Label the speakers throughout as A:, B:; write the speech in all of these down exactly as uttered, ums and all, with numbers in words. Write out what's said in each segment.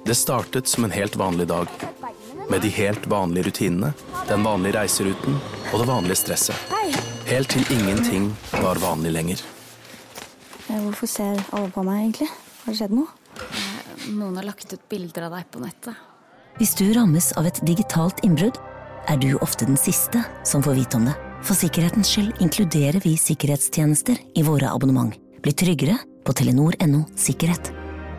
A: Det startet som en helt vanlig dag, med de helt vanlige rutinene, den vanlige reiseruten og det vanlige stresset. Helt til ingenting var vanlig lenger.
B: Hvorfor ser alle på meg egentlig? Har det skjedd noe?
C: Noen har lagt ut bilder av deg på nettet.
D: Hvis du rammes av et digitalt innbrudd, er du ofte den siste som får vite om det. For sikkerhetens skyld inkluderer vi sikkerhetstjenester i våre abonnement. Bli tryggere på telenor punktum no sikkerhet.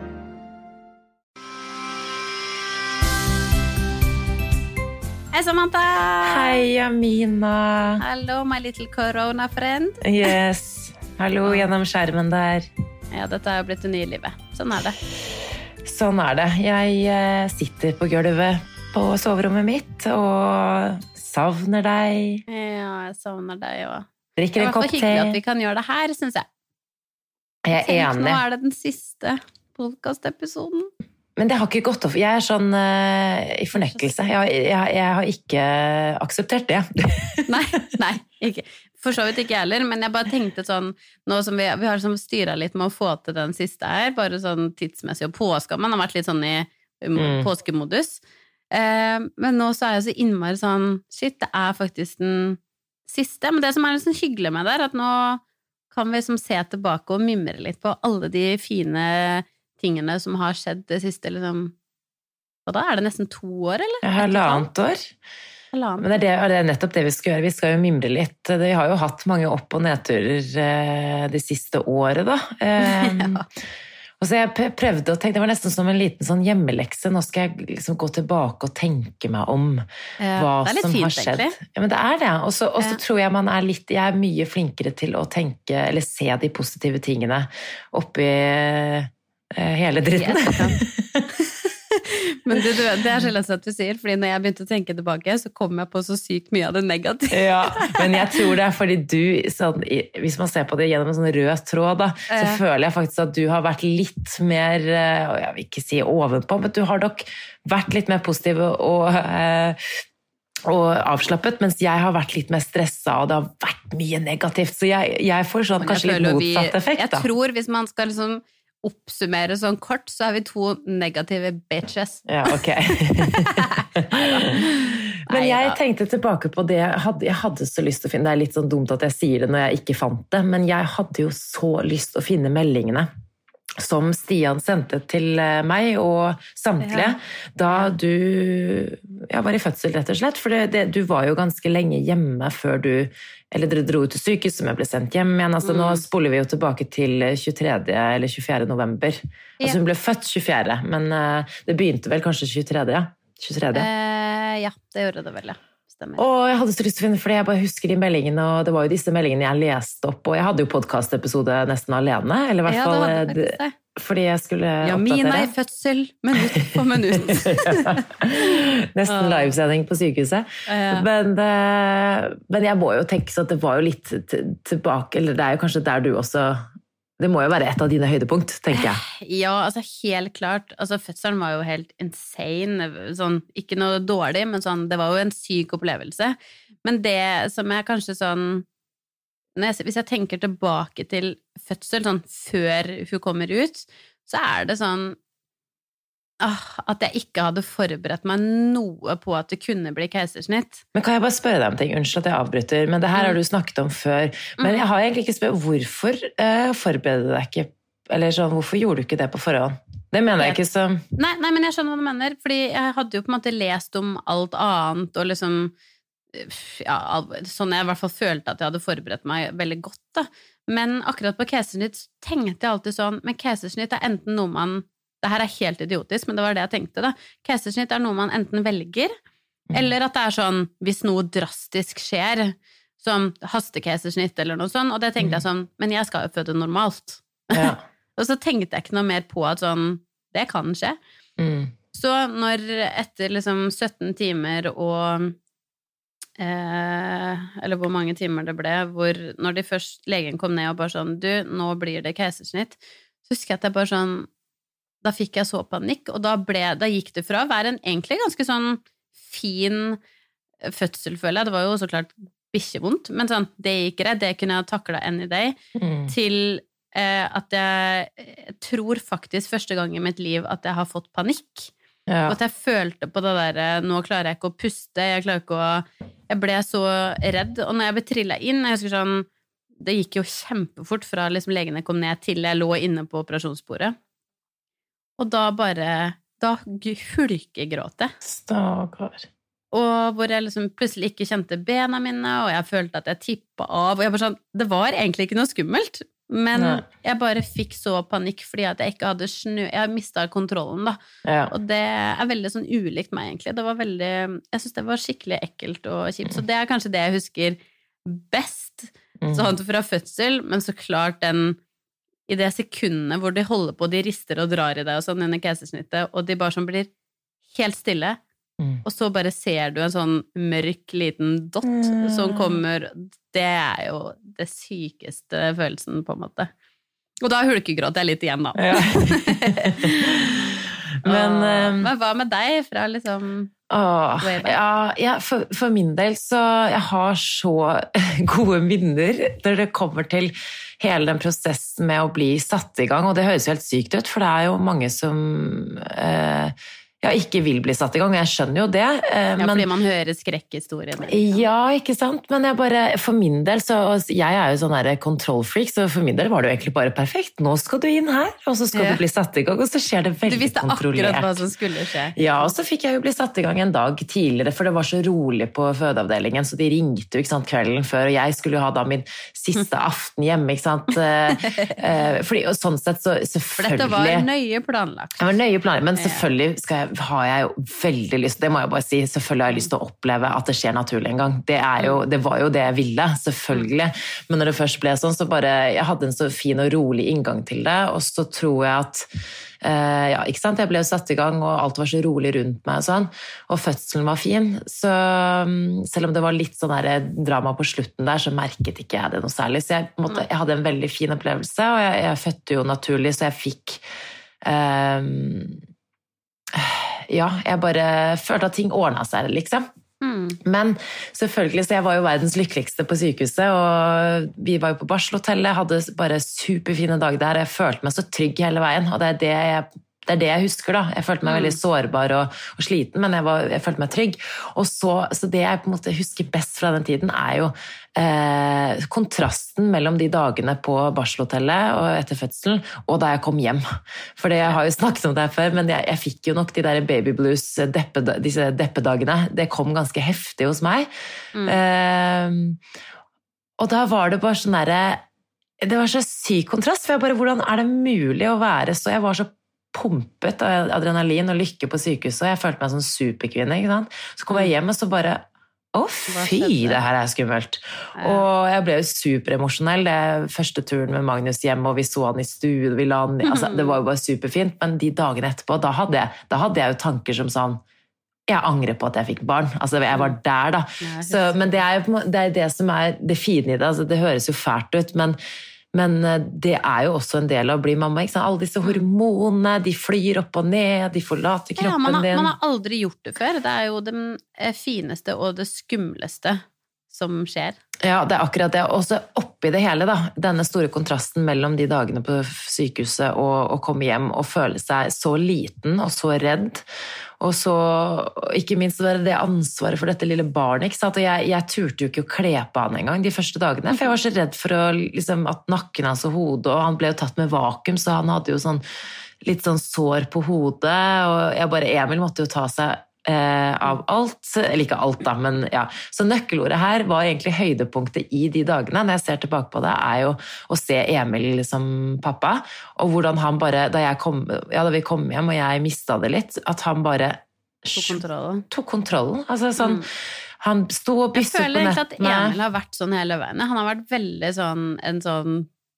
C: Hei Samantha!
E: Hei Amina!
C: Hello my little corona friend.
E: Yes, hallo gjennom skjermen der.
C: Ja, dette har jo blitt det nye livet. Sånn er det.
E: Sånn er det. Jeg sitter på gulvet på soverommet mitt og savner deg.
C: Ja, jeg savner deg også.
E: Drikker en kopp te.
C: Det er hyggelig at vi kan gjøre det her, synes jeg.
E: Jeg er
C: Tenk,
E: enig.
C: Nå er det den siste podcast-episoden.
E: Men det har ikke gått opp. Jeg er sånn uh, i fornekkelse. Jeg, jeg, jeg har ikke akseptert det.
C: nei, nei, ikke. For så vidt ikke heller, men jeg bare tenkte sånn, nå som vi, vi har liksom styret litt med å få til den siste her, bare sånn tidsmessig, og påska, man har vært litt sånn i um, mm. påskemodus. Uh, men nå så er jeg så innmari sånn, shit, det er faktisk den siste. Men det som er litt sånn hyggelig med det er at nå kan vi liksom se tilbake og mimre litt på alle de fine tingene som har skjedd det siste, liksom. Og da er det nesten to år, eller?
E: Jeg har halvannet år.
C: Halvannet.
E: Men det er, det, det er nettopp det vi skal gjøre. Vi skal jo mimre litt. Vi har jo hatt mange opp- og nedturer eh, det siste året, da. Eh, ja. Og så jeg prøvde å tenke, det var nesten som en liten sånn hjemmelekse. Nå skal jeg liksom gå tilbake og tenke meg om ja, hva som fint, har skjedd. Egentlig. Ja, men det er det. Og så ja. tror jeg man er litt, jeg er mye flinkere til å tenke, eller se de positive tingene oppi hele dritten.
C: Men du, du, det er så lett at du sier, fordi når jeg begynte å tenke tilbake, så kom jeg på så sykt mye av det negative.
E: Ja, men jeg tror det er fordi du, sånn, hvis man ser på det gjennom en sånn rød tråd, da, så ja. føler jeg faktisk at du har vært litt mer, jeg vil ikke si ovenpå, men du har nok vært litt mer positiv og, og avslappet, mens jeg har vært litt mer stresset, og det har vært mye negativt, så jeg, jeg får sånn kanskje litt motsatt effekt.
C: Jeg
E: da.
C: tror hvis man skal liksom oppsummere sånn kort, så er vi to negative bitches.
E: Ja, ok. Men jeg tenkte tilbake på det, jeg hadde, jeg hadde så lyst til å finne, det er litt sånn dumt at jeg sier det når jeg ikke fant det, men jeg hadde jo så lyst til å finne meldingene som Stian sendte til meg og samtlige, ja. da du ja, var i fødsel rett og slett, for det, det, du var jo ganske lenge hjemme før du, eller dere dro ut til sykehus som jeg ble sendt hjem igjen, altså mm. nå spoler vi jo tilbake til tjuetredje eller tjuefjerde november, ja. altså hun ble født tjuefjerde, men uh, det begynte vel kanskje tjuetredje, ja? tjuetredje.
C: Eh, ja, det gjorde det vel, ja. Stemmer.
E: Og jeg hadde så lyst til å finne, fordi jeg bare husker de meldingene, og det var jo disse meldingene jeg leste opp, og jeg hadde jo podcast-episode nesten alene, eller i hvert
C: ja,
E: fall
C: det hadde det.
E: Fordi jeg skulle
C: ja, oppdatere. Ja, Mina i fødsel, minutt for minutt.
E: ja. Nesten livesending på sykehuset. Ja. Men, men jeg må jo tenke så at det var jo litt tilbake, eller det er jo kanskje der du også... Det må jo være et av dine høydepunkt, tenker jeg.
C: Ja, altså helt klart. Altså fødselen var jo helt insane. Sånn, ikke noe dårlig, men sånn, det var jo en syk opplevelse. Men det som er kanskje sånn, jeg, hvis jeg tenker tilbake til fødsel, sånn før hun kommer ut, så er det sånn, ah, at jeg ikke hadde forberedt meg noe på at det kunne bli keisersnitt.
E: Men kan jeg bare spørre deg om ting? Unnskyld at jeg avbryter, men det her har du snakket om før. Men jeg har egentlig ikke spurt, hvorfor uh, forbereder du deg ikke, eller sånn, hvorfor gjorde du ikke det på forhånd? Det mener jeg ikke som...
C: Nei, nei, men jeg skjønner hva du mener, fordi jeg hadde jo på en måte lest om alt annet, og liksom, ja, sånn jeg i hvert fall følte at jeg hadde forberedt meg veldig godt, da. Men akkurat på keisersnitt tenkte jeg alltid sånn, men keisersnitt er enten noe man... Det her er helt idiotisk, men det var det jeg tenkte da. Keisersnitt er noe man enten velger, eller at det er sånn, hvis noe drastisk skjer, som hastekeisersnitt eller noe sånt, og det tenkte jeg sånn, men jeg skal jo føde normalt. Ja. Og så tenkte jeg ikke noe mer på at sånn, det kan skje. Mm. Så når etter liksom sytten timer og, eh, eller hvor mange timer det ble, hvor når de først, legen kom ned og bare sånn, du, nå blir det keisersnitt, så husker jeg at jeg bare sånn, da fikk jeg så panikk, og da, ble, da gikk det fra å være en egentlig ganske sånn fin fødsel, føler jeg. Det var jo så klart bikkjevondt, men sånn, det gikk greit, det kunne jeg taklet any day, mm. til eh, at jeg, jeg tror faktisk første gang i mitt liv at jeg har fått panikk.
E: Ja.
C: Og at jeg følte på det der, nå klarer jeg ikke å puste, jeg klarer ikke å, jeg ble så redd, og når jeg ble trillet inn, jeg husker sånn, det gikk jo kjempefort fra liksom legene kom ned til jeg lå inne på operasjonsbordet, og da bare, da hulkegråt jeg.
E: Stakkar.
C: Og hvor jeg liksom plutselig ikke kjente bena mine, og jeg følte at jeg tippet av, og jeg bare sånn, det var egentlig ikke noe skummelt, men Nei. Jeg bare fikk så panikk fordi at jeg ikke hadde snø, jeg mistet kontrollen da,
E: ja.
C: Og det er veldig sånn ulikt meg egentlig, det var veldig, jeg synes det var skikkelig ekkelt og kjipt, så det er kanskje det jeg husker best, mm. sånn fra fødsel, men så klart den, i det sekundet hvor de holder på, de rister og drar i deg og sånn under keisersnittet, og de bare sånn blir helt stille, Mm. og så bare ser du en sånn mørk liten dott mm. som kommer, det er jo det sykeste følelsen på en måte. Og da hulkegråt jeg litt igjen da. Ja. men, og, um, men hva med deg fra liksom
E: åh, ja, ja, for, for min del så jeg har så gode minner når det kommer til hele den prosessen med å bli satt i gang, og det høres jo helt sykt ut, for det er jo mange som eh, jeg ikke vil bli satt i gang, jeg skjønner jo det.
C: Eh, ja,
E: men,
C: fordi man hører skrekkhistorien.
E: Ja, ikke sant? Men jeg bare, for min del, så, jeg er jo sånn her kontrollfreak, så for min del var det jo egentlig bare perfekt. Nå skal du inn her, og så skal ja. Du bli satt i gang, og så skjer det veldig kontrollert.
C: Du visste akkurat hva som skulle skje.
E: Ja, og så fikk jeg jo bli satt i gang en dag tidligere, for det var så rolig på fødeavdelingen, så de ringte jo, ikke sant, kvelden før, og jeg skulle jo ha da min siste aften hjemme, ikke sant? Fordi, og sånn sett, så selvfølgelig...
C: For dette var nøye planlagt.
E: Det var nøye planlagt, men selvfølgelig skal jeg har jeg jo veldig lyst, det må jeg bare si, selvfølgelig har jeg lyst til å oppleve at det skjer naturlig en gang. Det, er jo, det var jo det jeg ville, selvfølgelig. Men når det først ble sånn, så bare, jeg hadde en så fin og rolig inngang til det, og så tror jeg at, eh, ja, ikke sant, jeg ble jo satt i gang, og alt var så rolig rundt meg og sånn, og fødselen var fin, så selv om det var litt sånn der drama på slutten der, så merket ikke jeg det noe særlig, så jeg, på en måte, jeg hadde en veldig fin opplevelse, og jeg, jeg fødte jo naturlig, så jeg fikk... Eh, ja, jeg bare følte at ting ordnet seg, liksom. Mm. Men selvfølgelig, så jeg var jo verdens lykkeligste på sykehuset, og vi var jo på barselhotellet, hadde bare superfine dager der, jeg følte meg så trygg hele veien, og det er det jeg, det er det jeg husker da. Jeg følte meg veldig sårbar og, og sliten, men jeg, var, jeg følte meg trygg. Og så, så det jeg på en måte husker best fra den tiden er jo eh, kontrasten mellom de dagene på barselhotellet og etter fødselen, og da jeg kom hjem. For jeg har jo snakket om det her før, men jeg, jeg fikk jo nok de der baby blues, deppe, disse deppedagene. Det kom ganske heftig hos meg. Mm. Eh, og da var det bare sånn der, det var så syk kontrast, for jeg bare, hvordan er det mulig å være så, jeg var så pumpet av adrenalin og lykke på sykehuset, og jeg følte meg som superkvinne, ikke sant? Så kom jeg hjem og så bare, å fy, det her er skummelt. Og jeg ble jo superemosjonell, det første turen med Magnus hjem, og vi så han i stuen, vi la han, altså, det var jo bare superfint, men de dagene etterpå, da hadde jeg, da hadde jeg jo tanker som sånn, jeg angrer på at jeg fikk barn, altså jeg var der da. Så, men det er jo det, er det som er det fine i det, altså, det høres jo fælt ut, men Men det er jo også en del av å bli mamma, ikke sant? Alle disse hormonene, de flyr opp og ned, de forlater kroppen
C: ja, man har,
E: din.
C: Man har aldri gjort det før. Det er jo det fineste og det skumleste som skjer.
E: Ja, det er akkurat det. Og så oppi det hele, da, denne store kontrasten mellom de dagene på sykehuset og å komme hjem og føle seg så liten og så redd. Og så, ikke minst det ansvaret for dette lille barnet, ikke sant? Og jeg, jeg turte jo ikke å kle på han en gang de første dagene, for jeg var så redd for å, liksom, at nakken hans og hodet, og han ble jo tatt med vakuum, så han hadde jo sånn, litt sånn sår på hodet, og jeg bare, Emil måtte jo ta seg eh, av alt, eller ikke alt da, men ja. Så nøkkelordet her var egentlig høydepunktet i de dagene, når jeg ser tilbake på det, er jo å se Emil som pappa, og hvordan han bare, da, jeg kom, ja, da vi kom hjem og jeg mistet det litt, at han bare
C: tok kontrollen.
E: Tok kontrollen, altså sånn, mm. han sto og bysset på nettene.
C: Jeg føler egentlig at Emil har vært sånn hele veien, han har vært veldig sånn, en sånn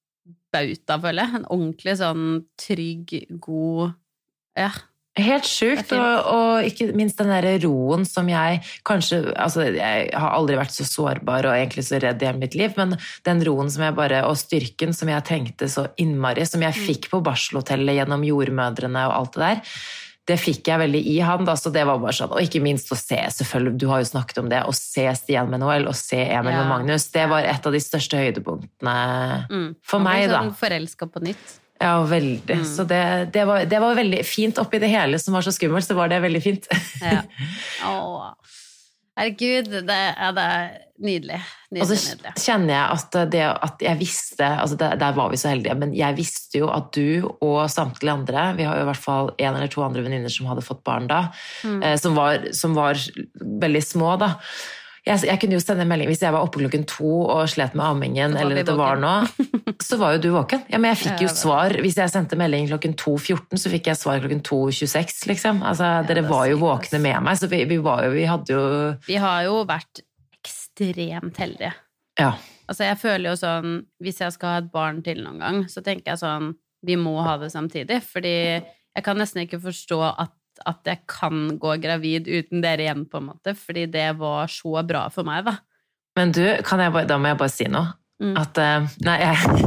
C: bauta, føler jeg, en ordentlig sånn trygg, god, ja,
E: helt sjukt, og, og ikke minst den der roen som jeg kanskje, altså jeg har aldri vært så sårbar og egentlig så redd i hele mitt liv, men den roen som jeg bare, og styrken som jeg trengte så innmari, som jeg fikk på barselhotellet gjennom jordmødrene og alt det der, det fikk jeg veldig i han, da, så det var bare sånn, og ikke minst å se, selvfølgelig, du har jo snakket om det, å se Stian med Noel, og se Emil ja. Med Magnus, det var et av de største høydepunktene mm. for meg, da.
C: Sånn forelsket på nytt.
E: Ja, veldig. Mm. Så det, det, var, det var veldig fint oppi det hele som var så skummelt, så var det veldig fint.
C: Ja. Åh, herregud, det, ja, det er nydelig. Nydelig,
E: og så
C: nydelig.
E: Kjenner jeg at, det, at jeg visste, altså der, der var vi så heldige, men jeg visste jo at du og samtlige andre, vi har jo i hvert fall en eller to andre venninner som hadde fått barn da, mm. eh, som, var, som var veldig små da. Jeg, jeg kunne jo sende en melding hvis jeg var oppe klokken to og slet med ammingen, eller det var noe, så var jo du våken. Ja, men jeg fikk jo svar, hvis jeg sendte melding klokken to fjorten, så fikk jeg svar klokken to tjueseks, liksom. Altså, ja, dere var jo våkne med meg, så vi, vi var jo, vi hadde jo...
C: Vi har jo vært ekstremt heldige.
E: Ja.
C: Altså, jeg føler jo sånn, hvis jeg skal ha et barn til noen gang, så tenker jeg sånn, vi må ha det samtidig, fordi jeg kan nesten ikke forstå at at jeg kan gå gravid uten dere igjen på en måte, fordi det var så bra for meg da.
E: Men du, kan jeg bare, da må jeg bare si noe. Mm. At, uh, nei, jeg...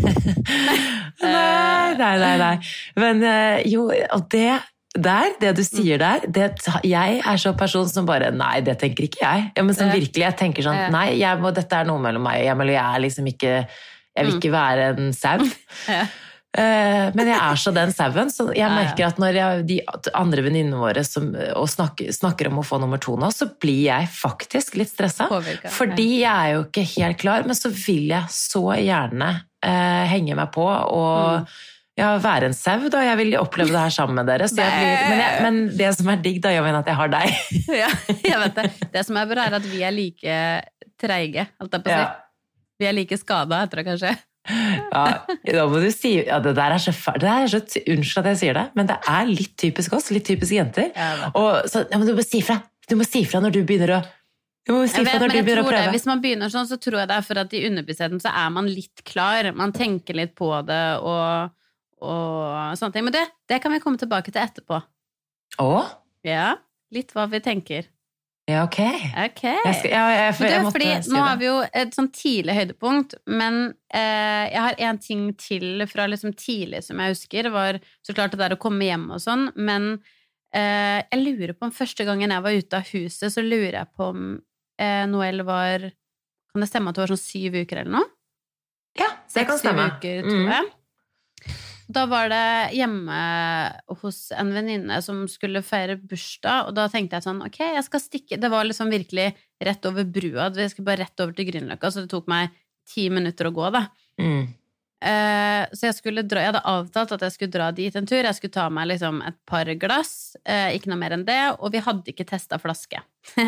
E: nei, nei, nei, nei. Men uh, jo, og det der, det du sier der, det, jeg er så person som bare, nei, det tenker ikke jeg. Ja, men som virkelig, jeg tenker sånn, nei, jeg må, dette er noe mellom meg, jeg, jeg er liksom ikke, jeg vil ikke være en sau. Ja. Men jeg er så den sauen, så jeg merker at når jeg, de andre venninnene våre som, og snakker, snakker om å få nummer to nå, så blir jeg faktisk litt stresset. Påvirket, fordi jeg er jo ikke helt klar, men så vil jeg så gjerne eh, henge meg på og mm. ja, være en sau da. Jeg vil oppleve det her sammen med dere. Så jeg blir, men, jeg, men det som er digg da, jeg mener at jeg har deg.
C: Ja, jeg vet det. Det som er bra er at vi er like treige, alt jeg på å si. Ja. Vi er like skadet etter det, kanskje.
E: Ja, da må du si ja, det der er så fælt, det er så, unnskyld at jeg sier det, men det er litt typisk oss, litt typisk jenter. Ja, og så ja, men du må si fra, du må si fra når du begynner å du må si fra
C: vet,
E: når du begynner å prøve.
C: Det, hvis man begynner sånn, så tror jeg det er for at i underbevisstheten så er man litt klar, man tenker litt på det og, og sånne ting, men det, det kan vi komme tilbake til etterpå.
E: Åh?
C: Ja, litt hva vi tenker.
E: Ja, ok.
C: Ok.
E: Jeg skal, ja, jeg, jeg, jeg
C: du, fordi si nå har vi jo et sånn tidlig høydepunkt, men eh, jeg har en ting til fra liksom tidlig som jeg husker, var så klart det der å komme hjem og sånn, men eh, jeg lurer på om første gangen jeg var ute av huset, så lurer jeg på om eh, Noel var, kan det stemme at det var sånn syv uker eller noe?
E: Ja, det kan stemme.
C: Seks, syv uker, tror jeg. Mm. Da var det hjemme hos en venninne som skulle feire bursdag, og da tenkte jeg sånn, ok, jeg skal stikke, det var liksom virkelig rett over brua, jeg skulle bare rett over til Grünerløkka, så det tok meg ti minutter å gå da. Mm. Eh, så jeg skulle dra, jeg hadde avtalt at jeg skulle dra dit en tur, jeg skulle ta meg liksom et par glass, eh, ikke noe mer enn det, og vi hadde ikke testet flaske.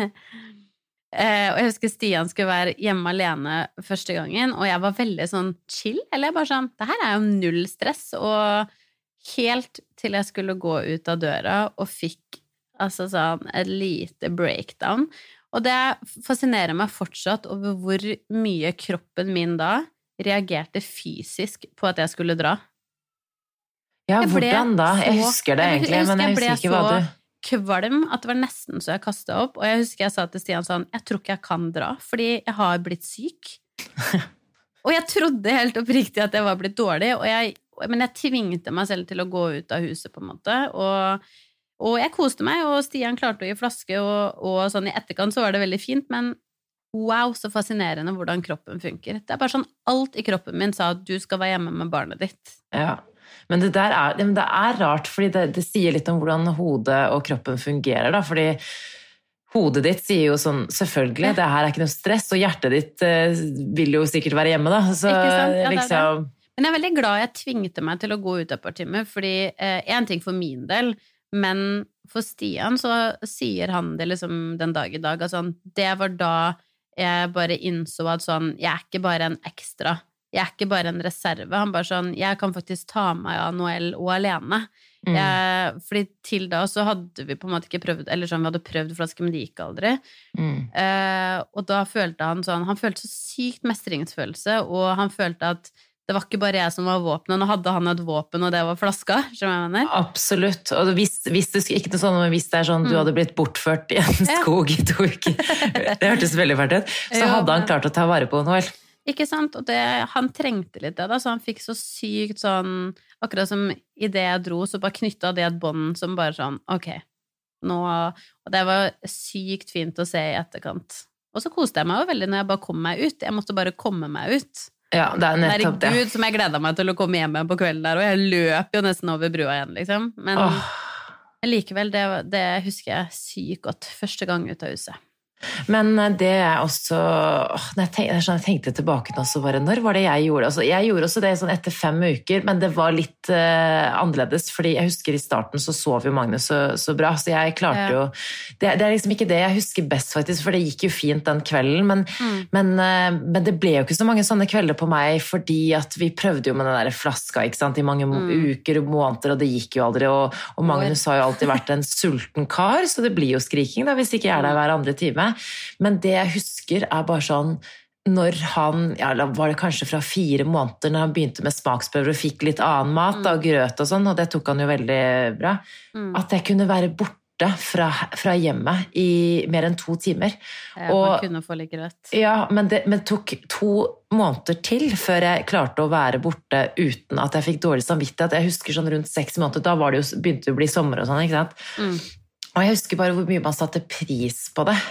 C: Eh, og jeg husker Stian skulle være hjemme alene første gangen, og jeg var veldig sånn chill, eller jeg bare sånn, det her er jo null stress, og helt til jeg skulle gå ut av døra og fikk altså sånn et lite breakdown, og det fascinerer meg fortsatt over hvor mye kroppen min da reagerte fysisk på at jeg skulle dra.
E: Ja, hvordan da? Jeg husker det egentlig, jeg husker men jeg husker ikke hva du...
C: kvalm, at det var nesten så jeg kastet opp, og jeg husker jeg sa til Stian sånn, jeg tror ikke jeg kan dra, fordi jeg har blitt syk. Og jeg trodde helt oppriktig at jeg var blitt dårlig, og jeg, men jeg tvingte meg selv til å gå ut av huset på en måte, og, og jeg koste meg, og Stian klarte å gi flaske, og, og sånn i etterkant så var det veldig fint, men wow, så fascinerende hvordan kroppen funker. Det er bare sånn, alt i kroppen min sa at du skal være hjemme med barnet ditt.
E: Ja. Men det der er, det er rart, fordi det, det sier litt om hvordan hodet og kroppen fungerer, da, fordi hodet ditt sier jo sånn, selvfølgelig, det her er ikke noe stress, og hjertet ditt eh, vil jo sikkert være hjemme, da. Så, ikke sant? Ja, liksom... det er det.
C: Men jeg er veldig glad jeg tvingte meg til å gå ut et par timer, fordi eh, en ting for min del, men for Stian så sier han det liksom den dag i dag, altså, det var da jeg bare innså at sånn, jeg er ikke bare en ekstra, jeg er ikke bare en reserve, han bare sånn, jeg kan faktisk ta meg av Noel og alene. Mm. Jeg, fordi til da så hadde vi på en måte ikke prøvd, eller sånn, vi hadde prøvd flaske, men det gikk aldri. Mm. Eh, og da følte han sånn, han følte så sykt mestringsfølelse, og han følte at det var ikke bare jeg som var våpen, nå hadde han et våpen, og det var flaska, skjønner jeg mener?
E: Absolutt, og hvis, hvis det ikke noe sånn, men hvis det er sånn, mm. du hadde blitt bortført i en skog i to uker, det hørtes veldig fælt ut, så jo, hadde han klart å ta vare på Noel.
C: Ikke sant? Og det, han trengte litt det da, så han fikk så sykt sånn, akkurat som i det jeg dro, så bare knyttet det et bånd som bare sånn, ok, nå, og det var sykt fint å se i etterkant. Og så koste jeg meg jo veldig når jeg bare kom meg ut, jeg måtte bare komme meg ut.
E: Ja, det er nettopp det.
C: Herregud, som jeg gledet meg til å komme hjem med på kvelden der, og jeg løp jo nesten over brua igjen, liksom. Men
E: Åh.
C: likevel, det, det husker jeg sykt godt første gang ut av huset.
E: Men det er også, når jeg, tenkte, jeg tenkte tilbake nå, så bare, når var det jeg gjorde? Altså, jeg gjorde også det sånn etter fem uker, men det var litt uh, annerledes, fordi jeg husker i starten så sov jo Magnus så, så bra, så jeg klarte ja. jo, det, det er liksom ikke det jeg husker best faktisk, for det gikk jo fint den kvelden, men, mm. men, uh, men det ble jo ikke så mange sånne kvelder på meg, fordi at vi prøvde jo med den der flaska, ikke sant, i mange mm. uker og måneder, og det gikk jo aldri, og, og Magnus har jo alltid vært en sulten kar, så det blir jo skriking da, hvis ikke jeg er der hver andre time. Men det jeg husker er bare sånn, når han, ja, var det kanskje fra fire måneder, når han begynte med smaksprøver og fikk litt annen mat, da, grøt og sånn, og det tok han jo veldig bra, mm. at jeg kunne være borte fra, fra hjemmet i mer enn to timer.
C: Ja,
E: og,
C: man kunne få litt grøt.
E: Ja, men det men tok to måneder til før jeg klarte å være borte uten at jeg fikk dårlig samvittighet. Jeg husker sånn rundt seks måneder, da var det jo, begynte det å bli sommer og sånn, ikke sant? Mm. Og jeg husker bare hvor mye man satte pris på det.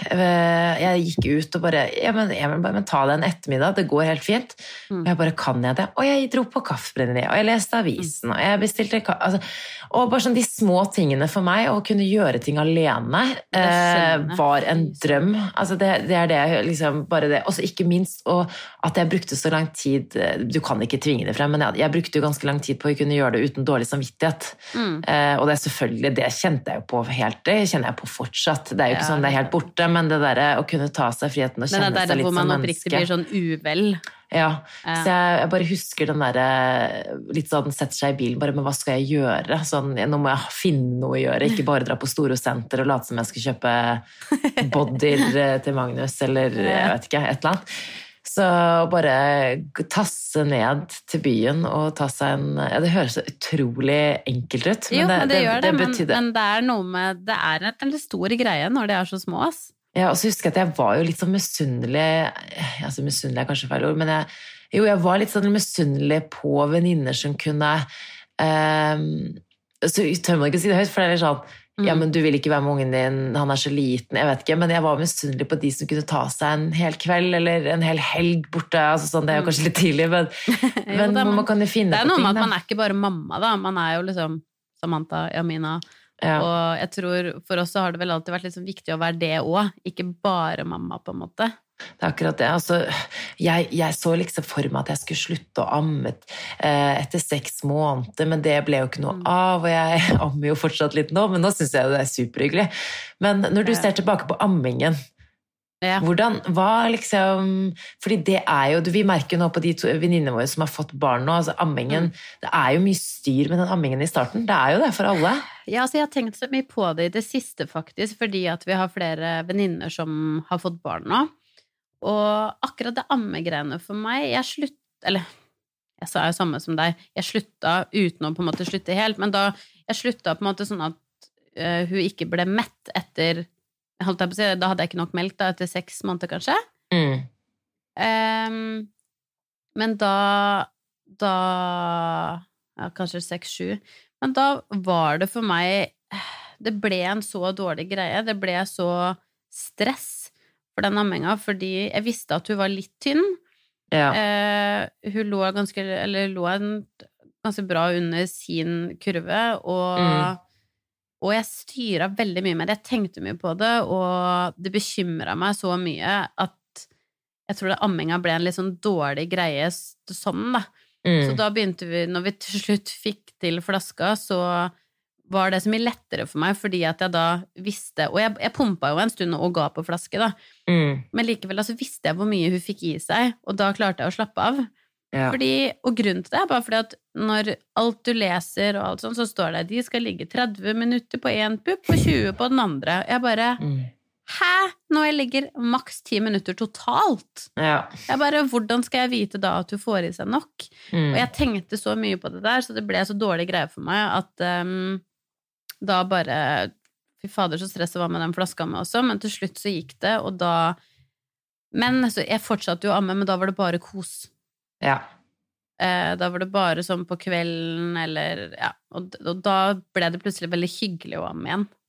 E: Jeg gikk ut og bare, ja, men, jeg vil bare men ta det en ettermiddag, det går helt fint. Mm. Og jeg bare, kan jeg det? Og jeg dro på kaffebrenneri, og jeg leste avisen, og jeg bestilte altså, og bare sånn de små tingene for meg, å kunne gjøre ting alene, eh, var en drøm. Altså det, det er det, liksom, bare det. Også ikke minst, og at jeg brukte så lang tid, du kan ikke tvinge det frem, men jeg, jeg brukte jo ganske lang tid på å kunne gjøre det uten dårlig samvittighet. Mm. Eh, og det er selvfølgelig, det kjente jeg jo på helt, det kjenner jeg på fortsatt. Det er jo ikke ja, sånn det er helt borte, men det der å kunne ta seg friheten og kjenne seg litt som menneske. Men det er der hvor man oppriktig blir sånn uvel. Ja, ja. Så jeg, jeg bare husker den der, litt sånn, setter seg i bilen, bare, men hva skal jeg gjøre? Sånn, nå må jeg finne noe å gjøre, ikke bare dra på Store Senter og late som jeg skal kjøpe bodyer til Magnus, eller jeg vet ikke, et eller annet. Så bare tasse ned til byen og ta seg en, ja, det høres så utrolig enkelt ut. Men
C: jo,
E: det,
C: men det, det gjør det,
E: det
C: men, men det er noe med, det er en, en stor greie når de er så små, ass.
E: Ja, og så husker jeg at jeg var jo litt sånn misunnelig, altså misunnelig er kanskje feil ord, men jeg, jo, jeg var litt sånn misunnelig på venninner som kunne, um, så tør man ikke si det høyt, for det er litt sånn, ja, men du vil ikke være med ungen din, han er så liten, jeg vet ikke, men jeg var misunnelig på de som kunne ta seg en hel kveld, eller en hel helg borte, altså sånn, det er jo kanskje litt tidlig, men, jo, men man, man kan jo finne på ting.
C: Det er noe med at man er ikke bare mamma da, man er jo liksom Samantha, Jamina, ja. Og jeg tror for oss så har det vel alltid vært liksom viktig å være det også, ikke bare mamma på en måte.
E: Det er akkurat det, altså, jeg, jeg så liksom for meg at jeg skulle slutte å amme eh, etter seks måneder, men det ble jo ikke noe av, og jeg ammer jo fortsatt litt nå, men nå synes jeg det er superhyggelig. Men når du ser tilbake på ammingen, ja. Hvordan, hva liksom, fordi det er jo, vi merker jo nå på de to venninnene våre som har fått barn nå, altså ammingen, mm. det er jo mye styr med den ammingen i starten, det er jo det for alle.
C: Ja, altså jeg har tenkt så mye på det i det siste faktisk, fordi at vi har flere venninner som har fått barn nå, og akkurat det ammegreiene for meg, jeg slutt, eller jeg sa jo samme som deg, jeg slutta uten å på en måte slutte helt, men da jeg slutta på en måte sånn at uh, hun ikke ble mett etter, holdt jeg på å si, da hadde jeg ikke nok melk da, etter seks måneder kanskje. Mm. Um, men da, da, ja, kanskje seks, sju, men da var det for meg, det ble en så dårlig greie, det ble så stress for den amminga, fordi jeg visste at hun var litt tynn. Ja. Uh, hun lå ganske, eller lå en, ganske bra under sin kurve, og mm. Og jeg styret veldig mye med det, jeg tenkte mye på det, og det bekymret meg så mye at jeg tror det amminga ble en litt sånn dårlig greie sånn da. Mm. Så da begynte vi, når vi til slutt fikk til flaska, så var det så mye lettere for meg, fordi at jeg da visste, og jeg, jeg pumpet jo en stund og ga på flaske da, mm. men likevel altså visste jeg hvor mye hun fikk i seg, og da klarte jeg å slappe av. Ja. Fordi, og grunnen til det er bare fordi at når alt du leser og alt sånt, så står det de skal ligge tretti minutter på en pupp og tjue på den andre. Jeg bare, mm. hæ? Nå jeg ligger maks ti minutter totalt. Ja. Jeg bare, hvordan skal jeg vite da at du får i seg nok? Mm. Og jeg tenkte så mye på det der, så det ble så dårlig greie for meg at um, da bare, fy fader så stresset var med den flaska med også, men til slutt så gikk det, og da, men så jeg fortsatte jo å amme, men da var det bare kos. Ja. Eh, da var det bare sånn på kvelden, eller, ja, og, og da ble det plutselig veldig hyggelig å amme igjen.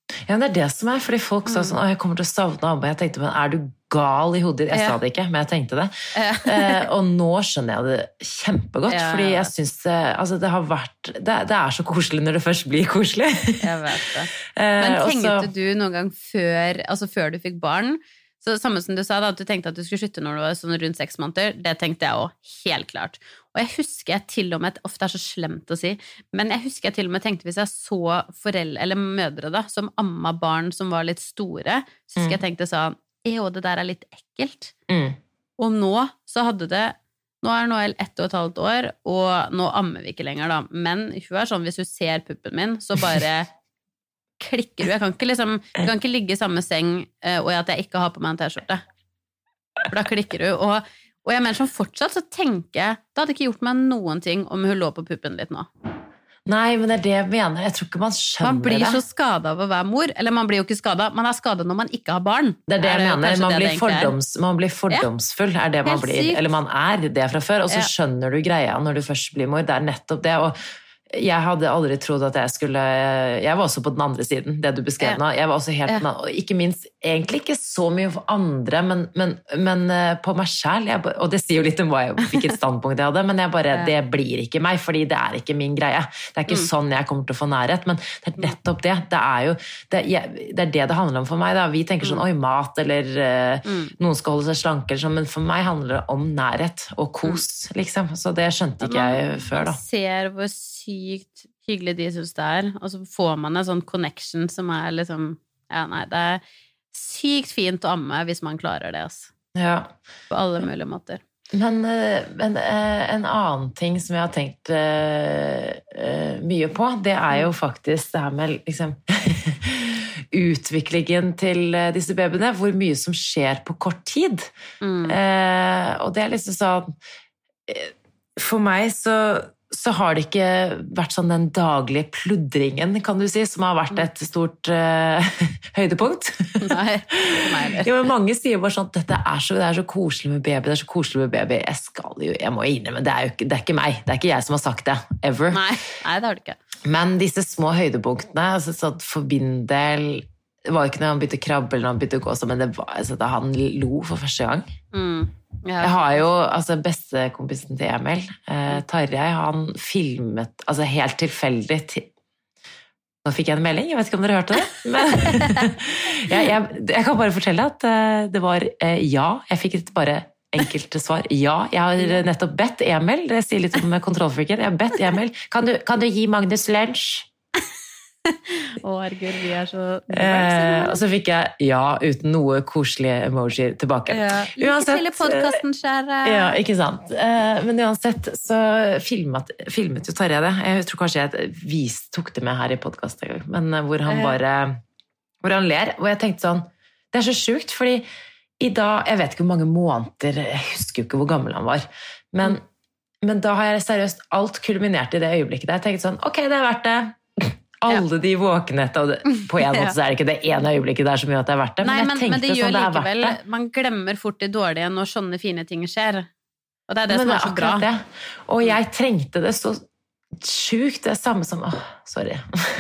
E: Ja, det er det som er, fordi folk sa sånn, å, jeg kommer til å savne Amma. Jeg tenkte, men er du gal i hodet? Jeg
C: Ja.
E: sa det ikke, men jeg tenkte det.
C: Ja.
E: eh, og nå skjønner jeg det kjempegodt,
C: Ja.
E: fordi jeg synes det, altså, det har vært, det, det er så koselig når det først blir koselig.
C: Jeg vet det.
E: Eh,
C: Men
E: og
C: tenkte
E: så-
C: du noen gang før, altså før du fikk barn, så samme som du sa da, at du tenkte at du skulle slutte når du var sånn rundt seks måneder, det tenkte jeg også helt klart. Og jeg husker jeg til og med, ofte er så slemt å si, men jeg husker jeg til og med tenkte hvis jeg så foreldre, eller mødre da, som amma barn som var litt store, så husker jeg tenkte sånn, jo, det der er litt ekkelt.
E: Mm.
C: Og nå så hadde det, nå er Noel ett og et halvt år, og nå ammer vi ikke lenger da, men hun er sånn, hvis hun ser puppen min, så bare klikker du. Jeg kan ikke, liksom, jeg kan ikke ligge i samme seng uh, og at jeg ikke har på meg en t-skjorte. For da klikker du. Og, og jeg mener sånn fortsatt så tenker jeg, det hadde ikke gjort meg noen ting om hun lå på puppen litt nå.
E: Nei, men det er det jeg mener. Jeg tror ikke man skjønner
C: Man blir
E: det.
C: så skadet av å være mor. Eller man blir jo ikke skadet, man er skadet når man ikke har barn.
E: Det er det jeg
C: jo
E: mener.
C: kanskje
E: Man
C: det
E: blir,
C: det egentlig er.
E: fordoms, man blir fordomsfull, er det man
C: Helt
E: blir.
C: sykt.
E: Eller man er det fra før, og så
C: Ja.
E: skjønner du greia når du først blir mor. Det er nettopp det, og jeg hadde aldri trodd at jeg skulle... Jeg var også på den andre siden, det du beskrev
C: Ja.
E: nå. Jeg var også helt...
C: Ja.
E: på den andre- Og ikke minst, egentlig ikke så mye for andre, men, men, men eh, på meg selv. Jeg, ba- og det sier jo litt om hva jeg, hvilket standpunkt jeg hadde, men jeg bare,
C: Ja.
E: det blir ikke meg, fordi det er ikke min greie. Det er ikke
C: Mm.
E: sånn jeg kommer til å få nærhet, men det er nettopp det. Det er jo det, jeg, det er det det handler om for meg. Da. Vi tenker sånn, oi, mat, eller eh,
C: Mm.
E: noen skal holde seg slanke, eller sånn, men for meg handler det om nærhet og kos, liksom. Så det skjønte ikke jeg før, da.
C: Man ser hvor sykt hyggelig de synes det er, og så får man en sånn connection som er liksom, ja nei, det er sykt fint å amme hvis man klarer det, altså.
E: Ja.
C: På alle mulige måter.
E: Men, eh, men eh, en annen ting som jeg har tenkt eh, eh, mye på, det er jo faktisk det her med liksom utviklingen til eh, disse babyene, hvor mye som skjer på kort tid.
C: Mm.
E: Eh, og det er liksom sånn eh, For meg så, så har det ikke vært sånn den daglige pludringen, kan du si, som har vært et stort eh, høydepunkt.
C: Nei, for meg heller.
E: Ja, men mange sier bare sånn at dette er så, det er så koselig med baby, det er så koselig med baby. Jeg skal jo, jeg må innrømme, det er jo ikke, det er ikke meg, det er ikke jeg som har sagt det, ever.
C: Nei, nei, det har du ikke.
E: Men disse små høydepunktene, altså sånn for min del, det var jo ikke når han begynte å krabbe eller når han begynte å gå sånn, men det var altså, da han lo for første gang.
C: Mm. Ja.
E: Jeg har jo, altså bestekompisen til Emil, eh, Tarjei, han filmet, altså helt tilfeldig til... Nå fikk jeg en melding, jeg vet ikke om dere hørte det, men jeg, jeg, jeg kan bare fortelle at eh, det var eh, ja, jeg fikk et bare enkelt svar, ja, jeg har nettopp bedt Emil, det sier litt om kontrollfriken, jeg har bedt Emil, kan du, kan du gi Magnus lunsj?
C: Å, herregud, vi er så...
E: Eh, og så fikk jeg ja, uten noe koselig emoji tilbake.
C: Ja. Lykke til i podcasten, kjære.
E: Ja, ikke sant. Eh, men uansett så filmet, filmet jo Tarjei det. Jeg tror kanskje jeg vis, tok det med her i podcast en gang, men eh, hvor han
C: Ja.
E: bare, hvor han ler, og jeg tenkte sånn, det er så sjukt, fordi i dag, jeg vet ikke hvor mange måneder, jeg husker jo ikke hvor gammel han var, men, men da har jeg seriøst alt kulminert i det øyeblikket der. Jeg tenkte sånn, ok, det er verdt det. Alle de våkenheta, og det, på en måte så er det ikke det ene øyeblikket der som gjør at det er verdt det,
C: Nei,
E: men jeg
C: men,
E: tenkte
C: men det
E: sånn,
C: gjør
E: det er
C: likevel,
E: verdt det.
C: man glemmer fort det dårlige når sånne fine ting skjer. Og det er det
E: Men
C: som
E: det
C: er så bra.
E: akkurat det. Og jeg trengte det så sjukt, det er samme som, åh, sorry.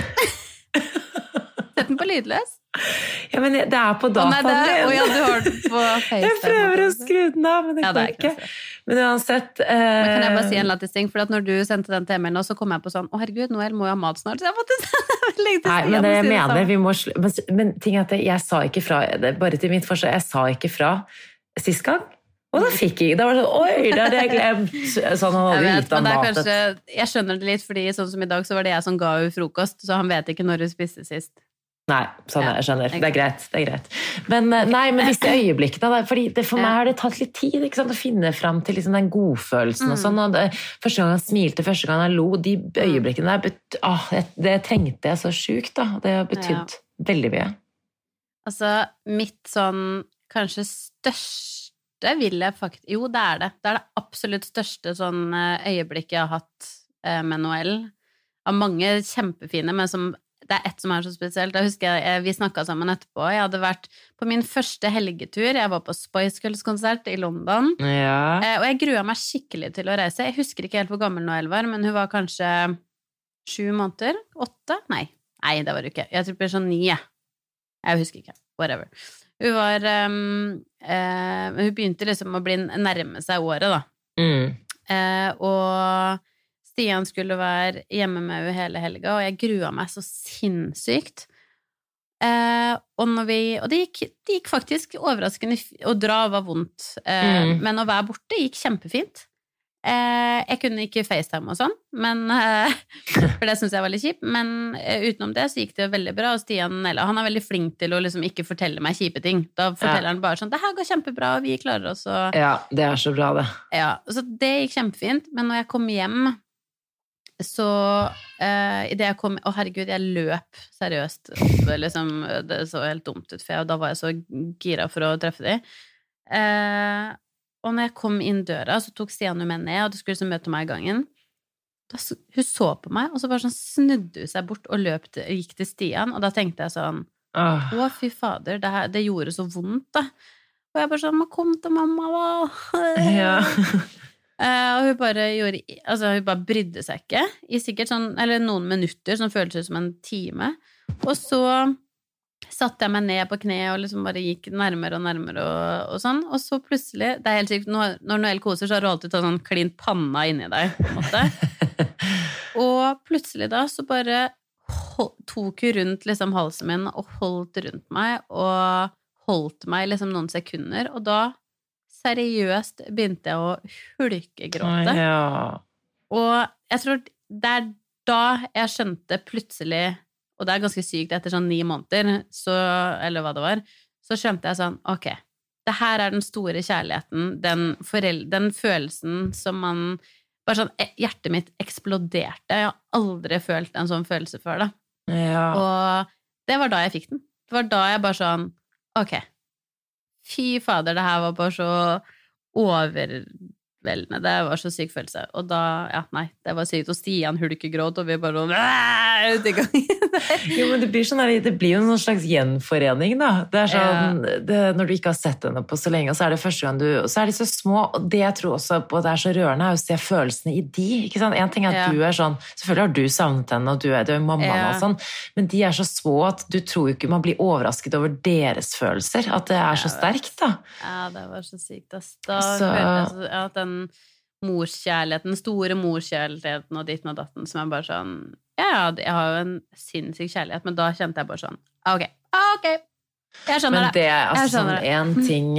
C: Sett den på lydløs.
E: Ja, men det er på
C: Å nei,
E: dataen
C: det, å,
E: min.
C: ja, du har den på FaceTime.
E: Jeg prøver å skru den av, men det
C: Ja, det
E: går
C: er ikke
E: ikke.
C: noe stress.
E: Men uansett... Eh,
C: Men kan jeg bare si en lattis ting? For at når du sendte den til Emil nå, så kom jeg på sånn, å herregud, Noel må jo ha mat snart, så jeg måtte legge til
E: Nei,
C: Stian
E: men det
C: og
E: jeg
C: si
E: mener,
C: samme.
E: vi må sl men, men ting er at jeg, jeg sa ikke fra, det, bare til mitt forsøk, jeg sa ikke fra sist gang, og da fikk jeg, da var det sånn, oi, det hadde jeg glemt, sånn han hadde
C: Jeg vet,
E: gitt av
C: men det er
E: matet.
C: kanskje, jeg skjønner det litt, fordi sånn som i dag så var det jeg som ga henne frokost, så han vet ikke når hun spiste sist.
E: Nei, sånn
C: Ja,
E: jeg skjønner,
C: jeg-
E: det er greit, det er greit. Men eh, nei, men disse øyeblikkene, da, fordi det, for meg
C: Ja.
E: har det tatt litt tid, ikke sant, å finne frem til liksom den godfølelsen og
C: Mm.
E: sånn, og det, første gang han smilte, første gang han lo, de øyeblikkene der, bet, ah, det, det trengte jeg så sjukt da, det har betydd veldig mye.
C: Altså, mitt sånn kanskje største vil jeg faktisk... Jo, det er det. Det er det absolutt største sånn eh, øyeblikket jeg har hatt eh, med Noel. Av mange kjempefine, men som, det er ett som er så spesielt. Da husker jeg, eh, vi snakket sammen etterpå. Jeg hadde vært på min første helgetur. Jeg var på Spice Girls-konsert i London.
E: Ja.
C: Eh, og jeg gruet meg skikkelig til å reise. Jeg husker ikke helt hvor gammel Noel var, men hun var kanskje sju måneder? Åtte? Nei. Nei, det var det ikke. Jeg tror det ble sånn ni. Jeg husker ikke, whatever. Hun var, um, eh, hun begynte liksom å bli nærme seg året da.
E: Mm.
C: Eh, og Stian skulle være hjemme med henne hele helga, og jeg grua meg så sinnssykt. Eh, og, når vi, og det, gikk, det gikk faktisk overraskende, å dra var vondt, eh, mm. men å være borte gikk kjempefint. Eh, jeg kunne ikke FaceTime og sånn, men, eh, for det synes jeg var litt kjipt, men eh, utenom det så gikk det veldig bra, og Stian, eller, han er veldig flink til å liksom ikke fortelle meg kjipe ting. Da forteller ja. han bare sånn, det her går kjempebra, vi klarer oss. Og,
E: ja, det er så bra det.
C: Ja, så det gikk kjempefint, men når jeg kom hjem, så eh, i det jeg kom, å herregud, jeg løp seriøst, liksom, det så helt dumt ut, for jeg, og da var jeg så gira for å treffe dem. Eh, og når jeg kom inn døra, så tok Stian med ned, og du skulle så møte meg i gangen. Da, hun så på meg, og så bare sånn snudde hun seg bort og løp til, gikk til Stian, og da tenkte jeg sånn,
E: oh.
C: å fy fader, det, her, det gjorde så vondt da. Og jeg bare sånn, kom til mamma da.
E: Ja.
C: Uh, og hun bare gjorde, altså hun bare brydde seg ikke i sikkert sånn, eller noen minutter som føltes som en time, og så satte jeg meg ned på kne og liksom bare gikk nærmere og nærmere og, og sånn, og så plutselig, det er helt sikkert, når, når Noelle koser så har du alltid tatt sånn klint panna inni deg på en måte, og plutselig da så bare hold, tok hun rundt liksom halsen min og holdt rundt meg og holdt meg liksom noen sekunder, og da seriøst begynte jeg å hulkegråte.
E: Ja.
C: Og jeg tror det er da jeg skjønte plutselig, og det er ganske sykt etter sånn ni måneder, så, eller hva det var, så skjønte jeg sånn, ok, det her er den store kjærligheten, den, foreld- den følelsen som man, bare sånn, hjertet mitt eksploderte. Jeg har aldri følt en sånn følelse før da.
E: Ja.
C: Og det var da jeg fikk den. Det var da jeg bare sånn, ok, fy fader, det her var bare så overveldende, det var så syk følelse, og da, ja, nei, det var sykt, og Stian hulkegråt, og vi bare ut i gangen.
E: Jo, men det blir sånn her, det blir jo noen slags gjenforening da, det er sånn, ja. det, når du ikke har sett henne på så lenge, og så er det første gang du, og så er de så små, og det jeg tror også på det er så rørende, er å se følelsene i de, ikke sant? En ting er at ja. du er sånn, selvfølgelig har du savnet henne, og du er, du er mamma ja. og sånn, men de er så små at du tror jo ikke man blir overrasket over deres følelser, at det er så sterkt da.
C: Ja, det var så sykt, da, da så... følte jeg at den morskjærligheten, store morskjærligheten og ditten og datten, som er bare sånn, ja, jeg har jo en sinnssyk kjærlighet, men da kjente jeg bare sånn, ok, ok, jeg skjønner det.
E: Men det er altså sånn
C: det.
E: En ting,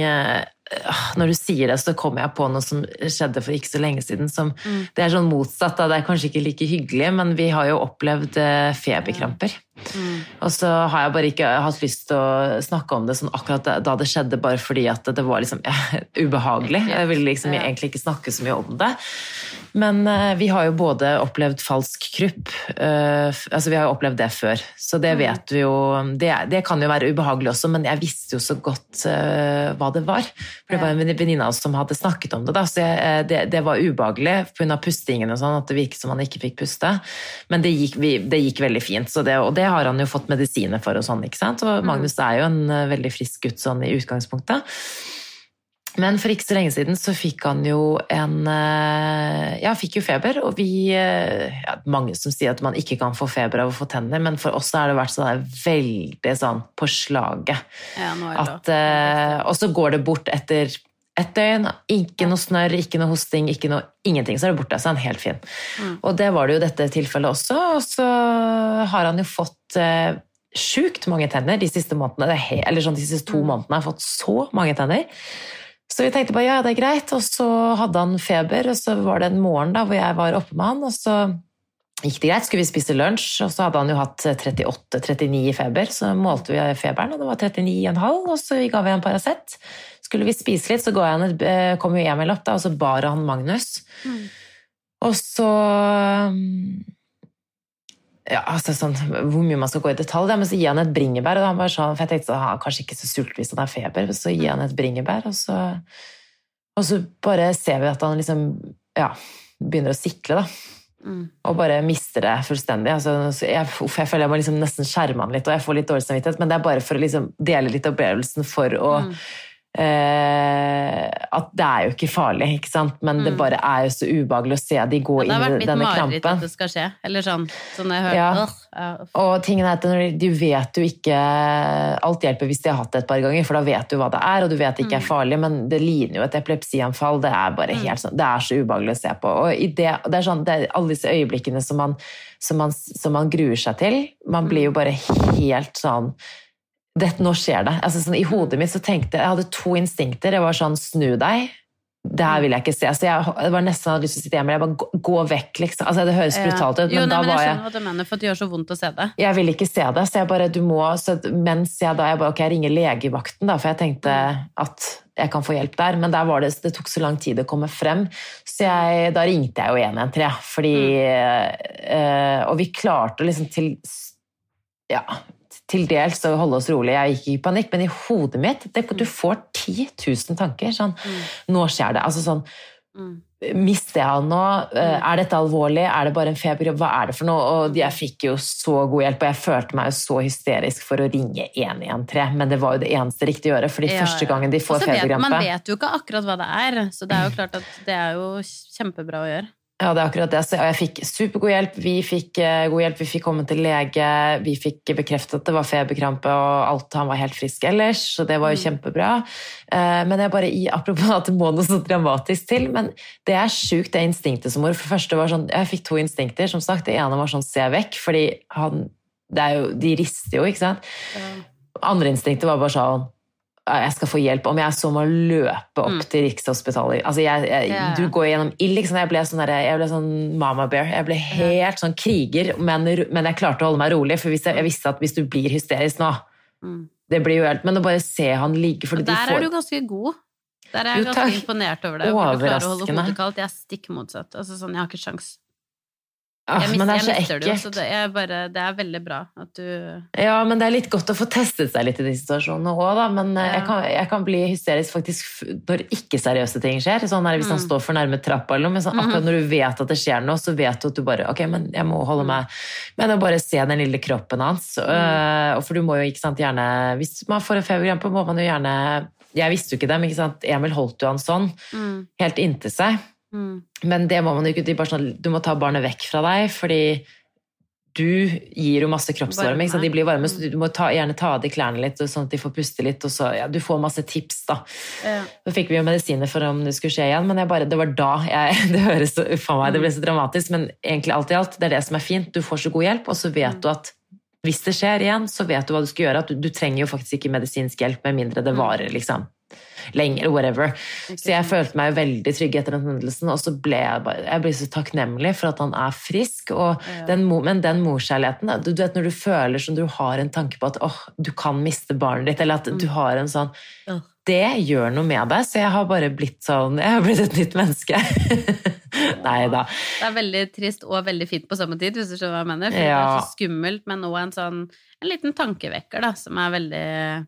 E: når du sier det, så kommer jeg på noe som skjedde for ikke så lenge siden, som, mm. det er sånn motsatt, da. Det er kanskje ikke like hyggelig, men vi har jo opplevd feberkramper. Mm. Og så har jeg bare ikke hatt lyst til å snakke om det sånn akkurat da det skjedde, bare fordi at det var liksom ja, ubehagelig. Jeg ville liksom egentlig ikke snakke så mye om det. Men uh, vi har jo både opplevd falsk krupp, uh, altså vi har jo opplevd det før, så det vet vi jo, det, det kan jo være ubehagelig også, men jeg visste jo så godt uh, hva det var. For det var en venninne av oss som hadde snakket om det da, så jeg, det, det var ubehagelig på grunn av pustingen og sånn, at det virket som han ikke fikk puste. Men det gikk, vi, det gikk veldig fint, så det, og det har han jo fått medisiner for og sånn, ikke sant? Og Magnus er jo en uh, veldig frisk gutt sånn i utgangspunktet. Men for ikke så lenge siden så fikk han jo en, ja, fikk jo feber, og vi, ja, mange som sier at man ikke kan få feber av å få tenner, men for oss har det vært sånn veldig sånn på slaget.
C: Ja, nå er det
E: at, og så går det bort etter et døgn, ikke noe snørr, ikke noe hosting, ikke noe, ingenting, så er det borte, så er han helt fin. Mm. Og det var det jo dette tilfellet også, og så har han jo fått eh, sjukt mange tenner de siste månedene, eller sånn de siste to mm. månedene har fått så mange tenner. Så vi tenkte bare, ja, det er greit, og så hadde han feber, og så var det en morgen da, hvor jeg var oppe med han, og så gikk det greit, skulle vi spise lunsj, og så hadde han jo hatt trettiåtte trettini i feber, så målte vi feberen, og det var trettini komma fem, og så ga vi en Paracet. Skulle vi spise litt, så kom jo Emil opp da, og så bar han Magnus. Mm. Og så... Ja, altså sånn, hvor mye man skal gå i detalj, men så gir han et bringebær, og han bare sånn, for jeg tenkte så, han er kanskje ikke så sulten hvis han har feber, så gir han et bringebær, og så, og så bare ser vi at han liksom, ja, begynner å sikle da, mm. og bare mister det fullstendig. Altså, jeg, uff, jeg føler jeg må liksom nesten skjerme han litt, og jeg får litt dårlig samvittighet, men det er bare for å liksom dele litt opplevelsen for å mm. eh, at det er jo ikke farlig, ikke sant? Men mm. det bare er jo så ubehagelig å se de gå ja, inn i denne krampen. Det har vært litt mareritt
C: at det skal skje, eller sånn, sånn jeg hører.
E: Ja. Uh, og tingen er at du vet jo ikke, alt hjelper hvis de har hatt det et par ganger, for da vet du hva det er, og du vet det ikke er farlig, men det ligner jo et epilepsianfall, det er bare helt sånn, det er så ubehagelig å se på. Og i det, det er sånn, det er alle disse øyeblikkene som man, som man, som man gruer seg til, man blir jo bare helt sånn, dette, nå skjer det. Altså, sånn, i hodet mitt så tenkte jeg, jeg hadde to instinkter, jeg var sånn, snu deg, det her vil jeg ikke se. Altså, jeg, det var nesten hadde lyst til å sitte hjemme, jeg bare gå, gå vekk, liksom. Altså, det høres brutalt ut, men
C: jo, nei,
E: da
C: men
E: var jeg...
C: Jeg skjønner hva du mener, for det gjør så vondt å se det.
E: Jeg vil ikke se det, så jeg bare, du må, så mens jeg da, jeg bare, ok, jeg ringer legevakten da, for jeg tenkte at jeg kan få hjelp der, men der var det, det tok så lang tid å komme frem, så jeg, da ringte jeg jo en en tre, fordi, mm. øh, og vi klarte liksom til, ja, til dels å holde oss rolig. Jeg gikk i panikk, men i hodet mitt, det, du får ti tusen tanker, sånn, mm. nå skjer det, altså sånn, mm. mister jeg han nå, mm. er dette alvorlig, er det bare en feber, hva er det for noe, og jeg fikk jo så god hjelp, og jeg følte meg jo så hysterisk for å ringe en en tre, men det var jo det eneste riktige å gjøre, fordi ja, første gangen de får feberkrampe.
C: Man vet jo ikke akkurat hva det er, så det er jo klart at det er jo kjempebra å gjøre.
E: Ja, det er akkurat det. Og jeg fikk supergod hjelp, vi fikk god hjelp, vi fikk komme til lege, vi fikk bekreftet at det var feberkrampe, og alt, han var helt frisk ellers, så det var jo kjempebra. Men jeg bare, apropos at det må noe så dramatisk til, men det er sjukt det instinktet som mor. For det første var sånn, jeg fikk to instinkter, som sagt, det ene var sånn, se vekk, fordi han, det er jo, de rister jo, ikke sant? Ja. Andre instinktet var bare sånn, jeg skal få hjelp, om jeg så må løpe opp mm. til Rikshospitalet. Altså, jeg, jeg, yeah. du går gjennom ild, liksom. Jeg ble sånn, der, jeg ble sånn mama bear. Jeg ble helt yeah. sånn kriger, men, men jeg klarte å holde meg rolig, for hvis jeg, jeg visste at hvis du blir hysterisk nå, mm. det blir jo helt, men å bare se han ligge...
C: Der de får... er du ganske god. Der er jeg jo, ganske imponert over deg. Hvor du klarer å holde hodet kaldt. Jeg er stikk motsatt. Altså sånn, jeg har ikke sjans.
E: Ah,
C: jeg,
E: men det er så
C: ekkelt. Det, så det, er bare, det er veldig bra at du...
E: Ja, men det er litt godt å få testet seg litt i de situasjonene også, da. Men ja. jeg, kan, jeg kan bli hysterisk faktisk når ikke seriøse ting skjer. Sånn er det hvis han mm. står for nærme trappa eller noe, men sånn, akkurat når du vet at det skjer noe, så vet du at du bare, ok, men jeg må holde meg... Men å bare se den lille kroppen hans, mm. øh, for du må jo ikke sant, gjerne... Hvis man får en feberkrampe, må man jo gjerne... Jeg visste jo ikke det, men ikke sant, Emil holdt jo han sånn, mm. helt inntil seg. Mm. Men det må man jo ikke, bare sånn, du må ta barnet vekk fra deg, fordi du gir jo masse kroppsvarme, ikke sant? De blir varme, så du må ta, gjerne ta av de klærne litt, sånn at de får puste litt, og så, ja, du får masse tips da. Ja. Så fikk vi jo medisiner for om det skulle skje igjen, men jeg bare, det var da, jeg, det høres så uffa meg, det ble så dramatisk, men egentlig alt i alt, det er det som er fint, du får så god hjelp, og så vet mm. du at hvis det skjer igjen, så vet du hva du skal gjøre, at du, du trenger jo faktisk ikke medisinsk hjelp, med mindre det varer, liksom. Lenger, whatever. Okay. Så jeg følte meg veldig trygg etter den hendelsen, og så ble jeg bare, jeg ble så takknemlig for at han er frisk, og ja. den, men den morskjærligheten, du, du vet når du føler som du har en tanke på at åh, oh, du kan miste barnet ditt, eller at mm. du har en sånn, oh. det gjør noe med deg, så jeg har bare blitt sånn, jeg har blitt et nytt menneske. Nei da.
C: Det er veldig trist og veldig fint på samme tid, hvis du skjønner hva jeg mener, for ja. det er så skummelt, men også en sånn, en liten tankevekker da, som er veldig,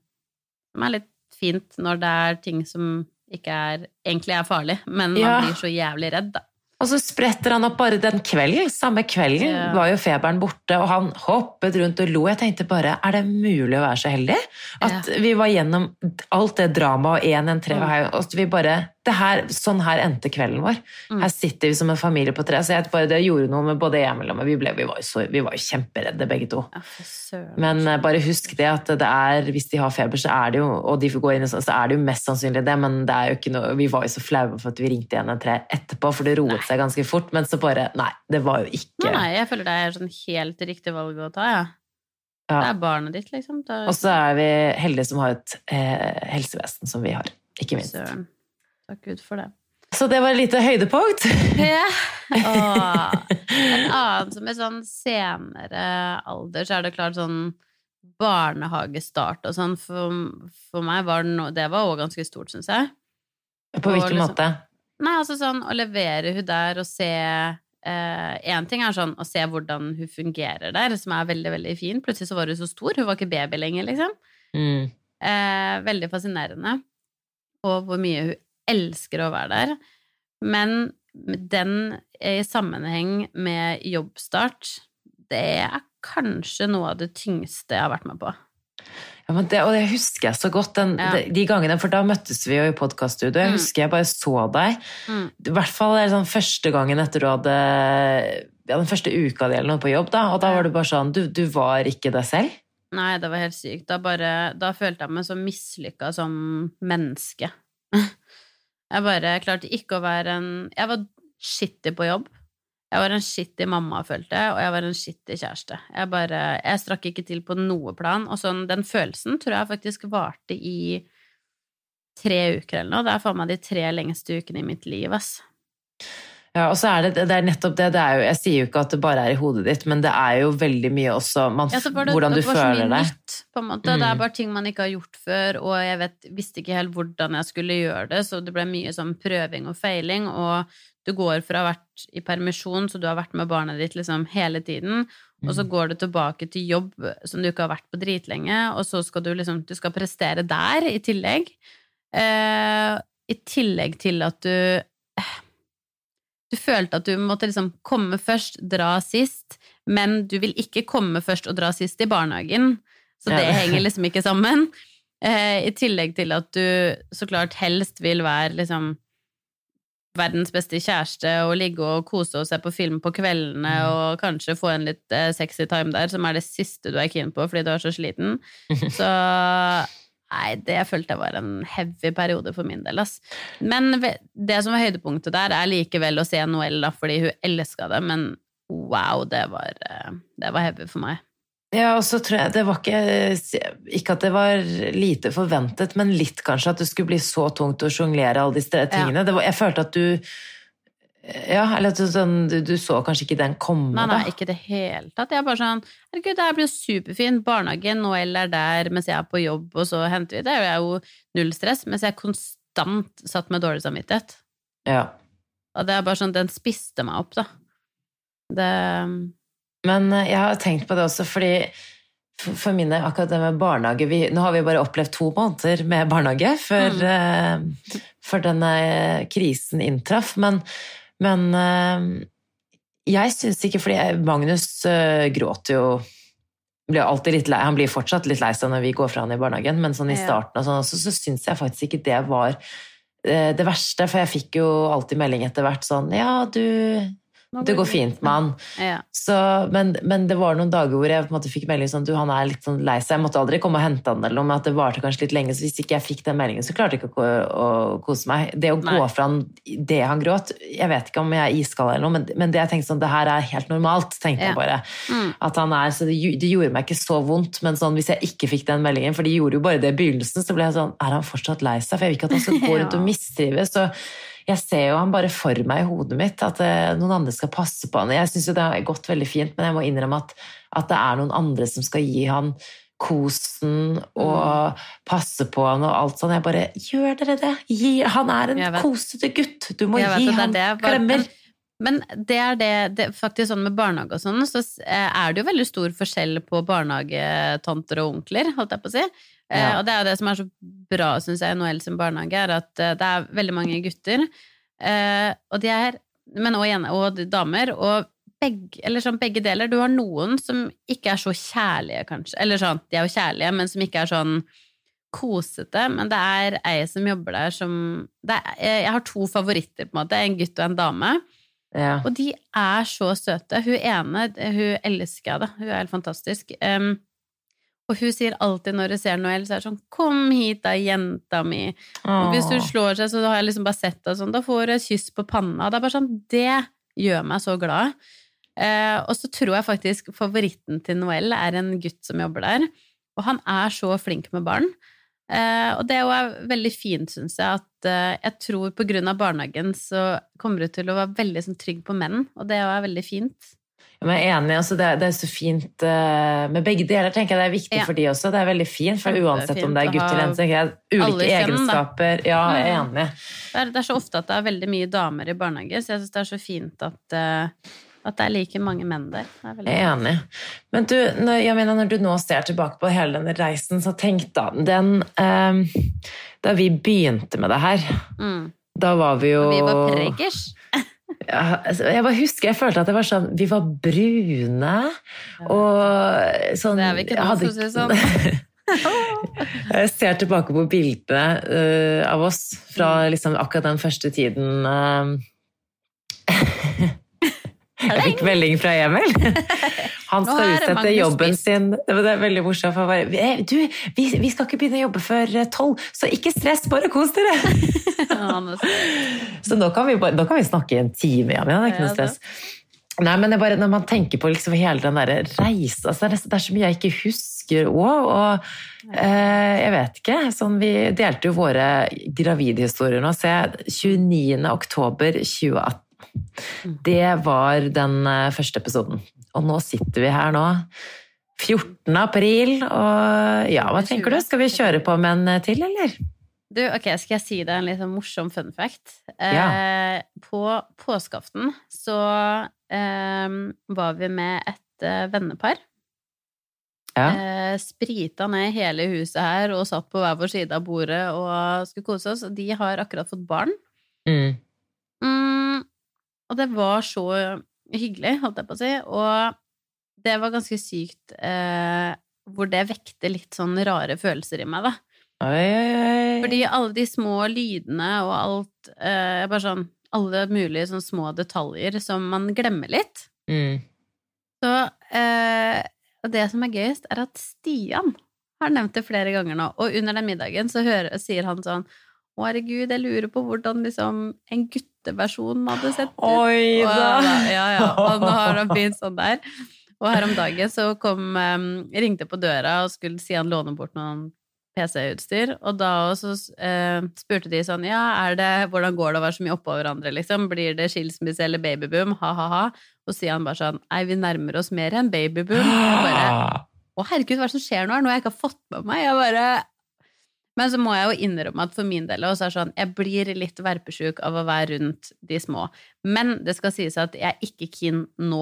C: som er litt fint når det er ting som ikke er, egentlig er farlig, men man ja. blir så jævlig redd da.
E: Og så spretter han opp bare den kvelden, samme kvelden ja. var jo feberen borte, og han hoppet rundt og lo. Jeg tenkte bare, er det mulig å være så heldig? At ja. vi var gjennom alt det drama og en, en, tre, mm. og vi bare, det her, sånn her endte kvelden vår. Mm. Her sitter vi som en familie på tre, så jeg bare, det gjorde noe med både Emil og meg. Vi, ble, vi, var jo så, vi var jo kjemperedde begge to. Ja, men bare husk det at det er, hvis de har feber, så er det jo, og de får gå inn, så er det jo mest sannsynlig det, men det er jo ikke noe, vi var jo så flaue for at vi ringte en, en, tre etterpå, for det roet nei. seg ganske fort, men så bare, nei, det var jo ikke...
C: Nei, jeg føler det er sånn helt riktig valg å ta, ja. Ja. Det er barnet ditt, liksom. Er... Og
E: så er vi heldige som har et eh, helsevesen som vi har, ikke minst.
C: Søren. Takk Gud for det.
E: Så det var et lite høydepunkt.
C: Ja. Åh. En annen som er sånn senere alder, så er det klart sånn barnehagestart og sånn. For, for meg var det, no, det var også ganske stort, synes jeg.
E: På hvilken liksom, måte?
C: Nei, altså sånn å levere hun der og se eh, en ting er sånn å se hvordan hun fungerer der, som er veldig, veldig fin. Plutselig så var hun så stor, hun var ikke baby lenger, liksom. Mm. Eh, veldig fascinerende. Og hvor mye hun elsker å være der, men den i sammenheng med jobbstart, det er kanskje noe av det tyngste jeg har vært med på.
E: Ja, men det, og det husker jeg så godt, den,
C: Ja.
E: de, de gangene, for da møttes vi jo i podcaststudio, jeg
C: Mm.
E: husker jeg bare så deg,
C: Mm.
E: i hvert fall er det sånn første gangen etter du hadde, ja, den første uka di eller noe på jobb da, og da var du bare sånn, du, du var ikke deg selv?
C: Nei, det var helt sykt. Da, bare, da følte jeg meg så mislykket som menneske. Jeg bare klarte ikke å være en... Jeg var skittig på jobb. Jeg var en skittig mamma, følte jeg, og jeg var en skittig kjæreste. Jeg bare... Jeg strakk ikke til på noe plan, og sånn, den følelsen tror jeg faktisk varte i tre uker eller noe. Det er faen meg de tre lengste ukene i mitt liv, ass.
E: Ja, og så er det, det er nettopp det, det er jo, jeg sier jo ikke at det bare er i hodet ditt, men det er jo veldig mye også, man,
C: Ja, så var det,
E: hvordan du
C: det var så
E: føler
C: mye
E: deg.
C: nytt, på en måte.
E: Mm.
C: Det er bare ting man ikke har gjort før, og jeg vet, visste ikke helt hvordan jeg skulle gjøre det, så det ble mye sånn prøving og feiling, og du går fra å ha vært i permisjon, så du har vært med barnet ditt liksom hele tiden, og så går du tilbake til jobb som du ikke har vært på dritlenge, og så skal du liksom, du skal prestere der i tillegg. Eh, I tillegg til at du du følte at du måtte liksom komme først, dra sist, men du vil ikke komme først og dra sist i barnehagen, så det
E: Ja.
C: henger liksom ikke sammen. Eh, I tillegg til at du så klart helst vil være liksom verdens beste kjæreste og ligge og kose og se på film på kveldene og kanskje få en litt eh, sexy time der, som er det siste du er keen på fordi du er så sliten. Så nei, det følte jeg var en heavy periode for min del, ass. Men det som var høydepunktet der er likevel å se Noelle da, fordi hun elsket det, men wow, det var, det var heavy for meg.
E: Ja, og så tror jeg det var ikke, ikke at det var lite forventet, men litt kanskje at det skulle bli så tungt å jonglere alle disse tingene.
C: Ja.
E: Det var, jeg følte at du, ja, eller at du, sånn, du, du så kanskje ikke den komme
C: Nei, nei,
E: da.
C: ikke det hele tatt. Jeg er bare sånn, herregud, det her blir jo superfint. Barnehagen, Noelle er der mens jeg er på jobb, og så henter vi det. Det er jo null stress, mens jeg konstant satt med dårlig samvittighet.
E: Ja.
C: Og det er bare sånn, den spiste meg opp, da. Det...
E: Men jeg har tenkt på det også, fordi for, for mine, akkurat det med barnehage, vi, nå har vi bare opplevd to måneder med barnehage før, mm. uh, før denne krisen inntraff, men, men uh, jeg synes ikke, fordi jeg, Magnus uh, gråter jo, blir alltid litt lei, han blir fortsatt litt lei seg når vi går fra han i barnehagen, men sånn i starten og sånn, så, så synes jeg faktisk ikke det var uh, det verste, for jeg fikk jo alltid melding etter hvert sånn, ja, du... Det går fint med han.
C: Ja.
E: Så, men, men det var noen dager hvor jeg på en måte fikk melding sånn, du, han er litt sånn lei seg, jeg måtte aldri komme og hente han eller noe, men at det varte kanskje litt lenge, så hvis ikke jeg fikk den meldingen, så klarte jeg ikke å, å kose meg. Det å
C: Nei.
E: gå fra han, det han gråt, jeg vet ikke om jeg er iskall eller noe, men, men det jeg tenkte sånn, det her er helt normalt, tenkte
C: Ja.
E: jeg bare.
C: Mm.
E: At han er, så det, det gjorde meg ikke så vondt, men sånn, hvis jeg ikke fikk den meldingen, for de gjorde jo bare det i begynnelsen, så ble jeg sånn, er han fortsatt lei seg? For jeg vil ikke at han skal gå rundt og mistrives, så jeg ser jo han bare for meg i hodet mitt, at eh, noen andre skal passe på han. Jeg synes jo det har gått veldig fint, men jeg må innrømme at, at det er noen andre som skal gi han kosen og mm. passe på han og alt sånn. Jeg bare, gjør dere det? Gi, han er en kosete gutt. Du må
C: Jeg
E: gi
C: vet,
E: han
C: det det,
E: klemmer.
C: Men det er det, det, faktisk sånn med barnehage og sånn, så er det jo veldig stor forskjell på barnehagetanter og onkler, holdt jeg på å si. Ja. Eh, og det er jo det som er så bra, synes jeg, i Noelle sin barnehage, er at eh, det er veldig mange gutter, eh, og de er, men også, igjen, og damer, og begge, eller sånn, begge deler. Du har noen som ikke er så kjærlige, kanskje, eller sånn, de er jo kjærlige, men som ikke er sånn kosete, men det er ei som jobber der som, det er, jeg har to favoritter på en måte, en gutt og en dame,
E: ja.
C: Og de er så søte. Hun ene, hun elsker jeg det, hun er helt fantastisk. Um, og hun sier alltid når hun ser Noelle, så er det sånn, kom hit da, jenta mi. Og hvis hun slår seg, så har jeg liksom bare sett det sånn, da får hun et kyss på panna. Det er bare sånn, det gjør meg så glad. Uh, og så tror jeg faktisk favoritten til Noelle er en gutt som jobber der, og han er så flink med barn. Uh, og det er veldig fint, synes jeg, at uh, jeg tror på grunn av barnehagen så kommer du til å være veldig sånn, trygg på menn, og det er veldig fint.
E: Jeg er enig, altså det, er, det er så fint uh, med begge deler, tenker jeg det er viktig ja. For de også, det er veldig fint, for uansett om det er gutt eller en, tenker jeg, ulike egenskaper, ja, jeg er enig.
C: Det er, det er så ofte at det er veldig mye damer i barnehage, så jeg synes det er så fint at uh, at det er like mange menn der. Jeg er,
E: jeg er enig. Men du, når, jeg mener, når du nå ser tilbake på hele denne reisen, så tenk da, den, um, da vi begynte med det her, mm. da var vi jo...
C: Og vi var preggers.
E: Ja, altså, jeg bare husker, jeg følte at det var sånn, vi var brune, og sånn...
C: Det er vi ikke nå, for å si sånn.
E: Jeg ser tilbake på bildene uh, av oss fra liksom, akkurat den første tiden. Uh, jeg fikk melding fra Emil. Han skal utsette jobben sin. Det var veldig morsomt. For bare, du, vi, vi skal ikke begynne å jobbe før tolv, så ikke stress, bare kos dere. Så nå kan, vi bare, nå kan vi snakke i en time, ja, men det er ikke noe stress. Nei, men det er bare når man tenker på liksom hele den der reise, altså det, er, det er så mye jeg ikke husker også, og eh, jeg vet ikke, sånn vi delte jo våre gravidhistorier nå, se tjueniende oktober tjue atten. Det var den første episoden, og nå sitter vi her nå, fjortende april, og ja, hva tenker du? Skal vi kjøre på med en til, eller?
C: Du, ok, skal jeg si deg en litt morsom fun fact?
E: Ja.
C: Eh, på påskeaften så eh, var vi med et eh, vennepar.
E: Ja.
C: Eh, sprita ned hele huset her og satt på hver vår side av bordet og skulle kose oss. De har akkurat fått barn.
E: Mm.
C: Mm, og det var så hyggelig, holdt jeg på å si. Og det var ganske sykt eh, hvor det vekte litt sånn rare følelser i meg, da.
E: Oi, oi, oi.
C: Fordi alle de små lydene og alt, eh, bare sånn, alle mulige sånn små detaljer som man glemmer litt.
E: Mm.
C: Så, eh, og det som er gøyest er at Stian har nevnt det flere ganger nå, og under den middagen så hører, sier han sånn, å herregud, jeg lurer på hvordan liksom en gutteversjon hadde sett ut.
E: Oi da!
C: Og, ja, ja, og nå har han begynt sånn der. Og her om dagen så kom, um, ringte på døra og skulle si han låne bort noen P C-utstyr, og da også eh, spurte de sånn, ja, er det, hvordan går det å være så mye oppå hverandre, liksom? Blir det skilsmisse eller babyboom? Ha, ha, ha. Og sier han bare sånn, nei, vi nærmer oss mer enn babyboom. Jeg bare, å herregud, hva er det som skjer nå? Noe jeg ikke har fått med meg. Jeg bare... Men så må jeg jo innrømme at for min del også er sånn, jeg blir litt verpesjuk av å være rundt de små. Men det skal sies at jeg er ikke keen nå.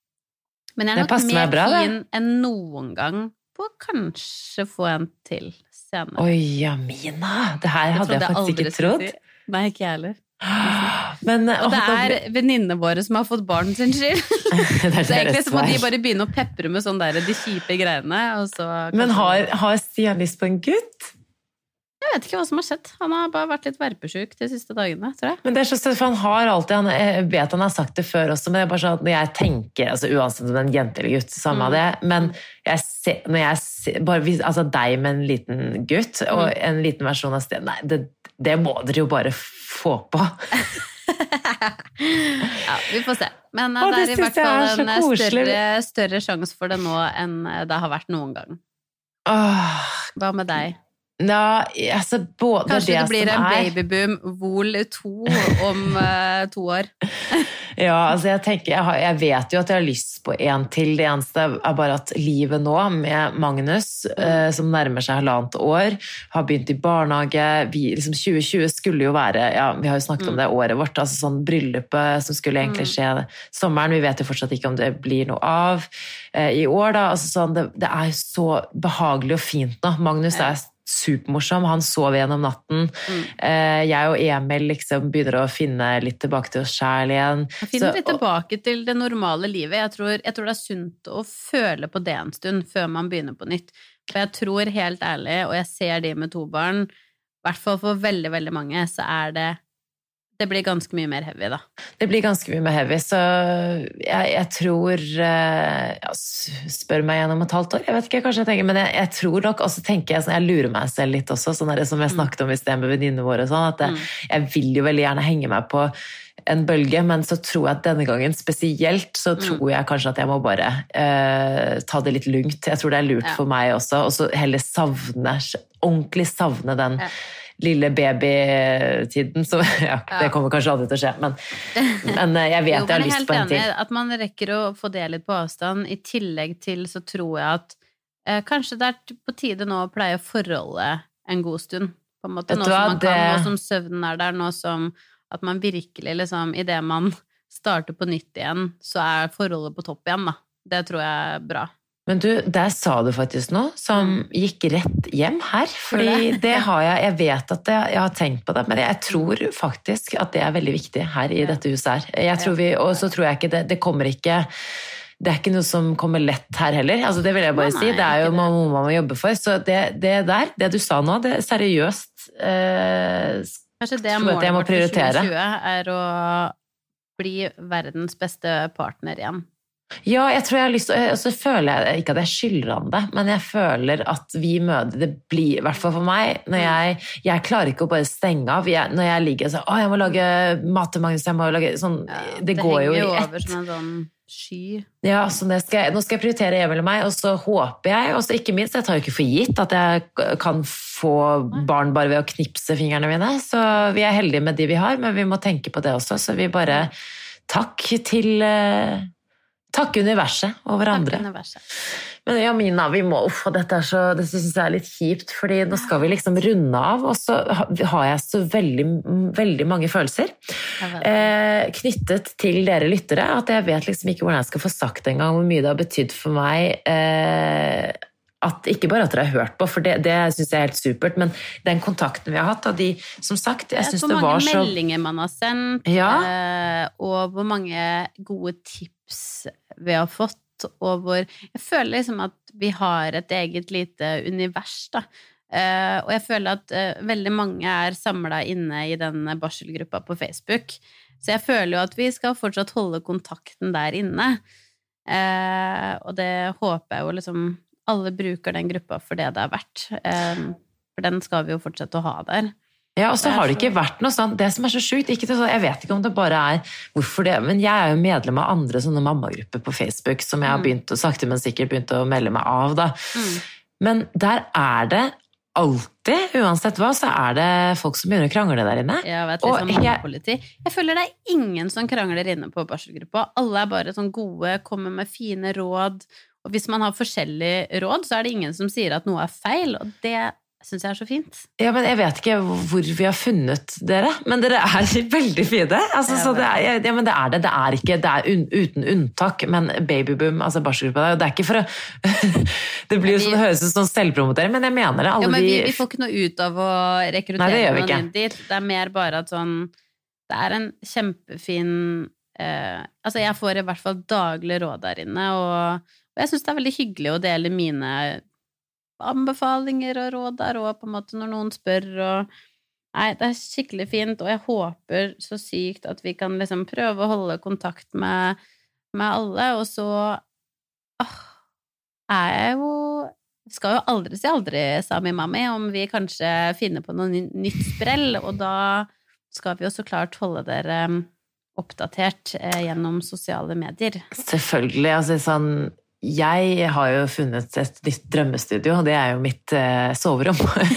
C: Men jeg er nok mer bra, keen enn noen gang på å kanskje få en til senere.
E: Oi, Jamina, det her hadde jeg, jeg faktisk ikke trodd.
C: Si. Nei, ikke jeg heller.
E: Men,
C: og det er venninnene våre som har fått barn sin skyld. det er så egentlig så må de bare begynne å peppre med sånn der, de kjipe greiene. Og så
E: Men har, har Stian lyst på en gutt?
C: Jeg vet ikke hva som har skjedd. Han har bare vært litt verpesjuk de siste dagene, tror jeg.
E: Men det er så støtt, for han har alltid, han, jeg vet han har sagt det før også, men det er bare sånn at når jeg tenker, altså uansett om en jente eller gutt, samme av mm. det, men jeg ser, når jeg ser, bare, altså deg med en liten gutt, og mm. en liten versjon av stedet, nei, det, det må dere jo bare få på.
C: Ja, vi får se. Men
E: Åh,
C: det er i hvert fall en større, større sjanse for det nå enn det har vært noen gang.
E: Åh.
C: Hva med deg?
E: Ja, altså både
C: Kanskje det,
E: det
C: blir en
E: er...
C: babyboom vol to om uh, to år.
E: Ja, altså jeg tenker, jeg, har, jeg vet jo at jeg har lyst på en til. Det eneste er bare at livet nå med Magnus, uh, som nærmer seg halvannet år, har begynt i barnehage. Vi, liksom tjue tjue skulle jo være, ja, vi har jo snakket mm. om det året vårt, altså sånn bryllupet som skulle egentlig skje sommeren. Vi vet jo fortsatt ikke om det blir noe av uh, i år da. Altså sånn, det, det er så behagelig og fint nå. Magnus er supermorsom, han sov gjennom natten. Mm. Jeg og Emil liksom begynner å finne litt tilbake til oss selv igjen.
C: Jeg finner så, litt tilbake til det normale livet. Jeg tror, jeg tror det er sunt å føle på det en stund før man begynner på nytt. For jeg tror helt ærlig, og jeg ser de med to barn, i hvert fall for veldig, veldig mange, så er det det blir ganske mye mer heavy da.
E: Det blir ganske mye mer heavy, så jeg, jeg tror ja, spør meg gjennom et halvt år, jeg vet ikke, kanskje jeg tenker, men jeg, jeg tror nok, og så tenker jeg sånn, jeg lurer meg selv litt også, sånn er det som jeg snakket om i sted med venninnene våre, sånn at jeg, jeg vil jo veldig gjerne henge meg på en bølge, men så tror jeg at denne gangen spesielt, så tror jeg kanskje at jeg må bare eh, ta det litt lungt. Jeg tror det er lurt ja. For meg også, og så heller savne, ordentlig savne den ja. Lille babytiden, så ja, ja. Det kommer kanskje aldri til å skje, men, men jeg vet jo, jeg har lyst på en til.
C: At man rekker å få det litt på avstand, i tillegg til så tror jeg at eh, kanskje det er på tide nå å pleie forholdet en god stund, på en måte, nå som man det... kan, nå som søvnen er der, nå som at man virkelig liksom, i det man starter på nytt igjen, så er forholdet på topp igjen da. Det tror jeg er bra.
E: Men du, der sa du faktisk noe som gikk rett hjem her, fordi det har jeg, jeg vet at jeg, jeg har tenkt på det, men jeg tror faktisk at det er veldig viktig her i dette huset her. Jeg tror vi, og så tror jeg ikke det, det kommer ikke, det er ikke noe som kommer lett her heller, altså det vil jeg bare
C: Nei,
E: si, det er jo
C: ikke det.
E: noe man må jobbe for, så det, det der, det du sa nå, det er seriøst, eh,
C: Kanskje det
E: tror jeg at jeg må
C: målet vårt for
E: prioritere.
C: tjue tjue er å bli verdens beste partner igjen.
E: Ja, jeg tror jeg har lyst til, og så føler jeg ikke at jeg skylder han det, men jeg føler at vi møter, det blir, i hvert fall for meg, når jeg, jeg klarer ikke å bare stenge av, jeg, når jeg ligger og sier, å, jeg må lage mat til Magnus, jeg må lage sånn,
C: Ja,
E: det, går jo i
C: henger jo
E: ett.
C: over som en sånn sky.
E: Ja, så det skal jeg, nå skal jeg prioritere Emil og meg, og så håper jeg, og så ikke minst, jeg tar jo ikke for gitt at jeg kan få barn bare ved å knipse fingrene mine, så vi er heldige med de vi har, men vi må tenke på det også, så vi bare, takk til... Takk universet og hverandre.
C: Takk universet.
E: Men ja, Mina, vi må, uff, dette, er så, dette synes jeg er litt kjipt, fordi nå skal vi liksom runde av, og så har jeg så veldig, veldig mange følelser eh, knyttet til dere lyttere, at jeg vet liksom ikke hvordan jeg skal få sagt en gang hvor mye det har betydd for meg, eh, at ikke bare at dere har hørt på, for det, det synes jeg er helt supert, men den kontakten vi har hatt, og de, som sagt, jeg synes det var så...
C: Hvor mange meldinger man har sendt,
E: ja.
C: eh, og hvor mange gode tips vi har fått, og hvor jeg føler liksom at vi har et eget lite univers, da. Eh, og jeg føler at eh, veldig mange er samlet inne i den barselgruppa på Facebook, så jeg føler jo at vi skal fortsatt holde kontakten der inne, eh, og det håper jeg jo liksom alle bruker den gruppa for det det er verdt, eh, for den skal vi jo fortsette å ha der.
E: Ja, og så har det ikke vært noe sånn, det som er så sjukt, ikke til, jeg vet ikke om det bare er hvorfor det, men jeg er jo medlem av andre sånne mammagrupper på Facebook, som jeg har begynt å, sakte men sikkert begynt å melde meg av da. Mm. Men der er det alltid, uansett hva, så er det folk som begynner å krangle der inne.
C: Ja, vet, liksom mammapoliti. Jeg, jeg føler det er ingen som krangler inne på barselgruppa. Alle er bare sånn gode, kommer med fine råd, og hvis man har forskjellige råd, så er det ingen som sier at noe er feil, og det synes jeg er så fint. Ja, men jeg vet ikke hvor vi har funnet dere, men dere er veldig fine. Altså, så det er, ja, men det er det. Det er ikke, det er un, uten unntak, men babyboom, altså barselgruppa, det er ikke for å... det blir jo sånn, det høres ut som selvpromotering, men jeg mener det. Alle ja, men vi,
E: de...
C: vi får ikke noe ut av å rekruttere noen inn dit. Det er mer bare at sånn, det er en kjempefin... Eh, altså, jeg får i hvert fall daglig råd der inne, og, og jeg synes det er veldig hyggelig å dele mine... anbefalinger og råd der, og på en måte når noen spør, og nei, det er skikkelig fint, og jeg håper så sykt at vi kan liksom prøve å holde kontakt med, med alle, og så åh, er jeg jo skal jo aldri si aldri, sa min mamma, om vi kanskje finner på noe nytt sprell, og da skal vi jo så klart holde dere oppdatert eh, gjennom sosiale medier. Selvfølgelig, altså sånn jeg har jo funnet et nytt drømmestudio, og det er jo mitt eh, soverom.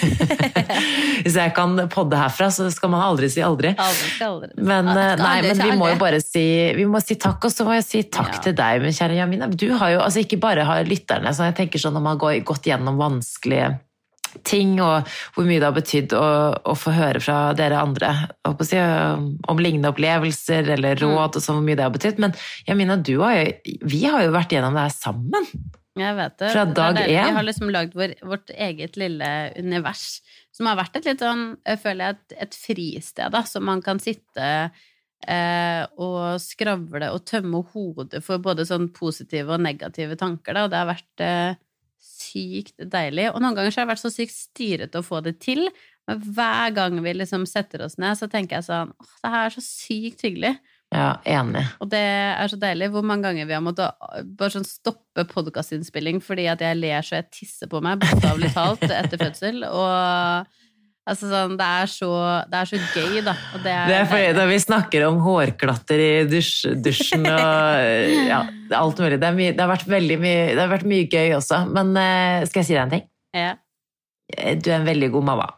C: Hvis jeg kan podde herfra, så skal man aldri si aldri. Aldri skal aldri. Men, aldri, nei, men vi må jo bare si, vi må si takk, og så må jeg si takk ja. til deg, min kjære Jamina. Du har jo, altså ikke bare har lytterne, så jeg tenker sånn, når man har gått gjennom vanskelige ting, og hvor mye det har betydd å, å få høre fra dere andre å si, om lignende opplevelser eller råd, og så hvor mye det har betydd. Men Jamina, du har jo, vi har jo vært gjennom det her sammen. Jeg vet det. Fra dag én. Vi har liksom lagd vår, vårt eget lille univers, som har vært et litt sånn, jeg føler jeg, et, et fristed, da, så man kan sitte eh, og skravle og tømme hodet for både sånn positive og negative tanker, da, og det har vært... Eh, sykt deilig, og noen ganger så har det vært så sykt styret å få det til, men hver gang vi liksom setter oss ned, så tenker jeg sånn, åh, det her er så sykt hyggelig. Ja, enig. Og det er så deilig, hvor mange ganger vi har måttet bare sånn stoppe podcastinnspilling, fordi at jeg ler så jeg tisser på meg, bokstavelig talt, etter fødsel, og altså sånn, det er så, det er så gøy, da. Og det, er, det er fordi da vi snakker om hårklatter i dusj, dusjen og ja, alt mulig. Det, er mye, det har vært veldig mye, det har vært mye gøy også. Men uh, skal jeg si deg en ting? Ja. Du er en veldig god mamma.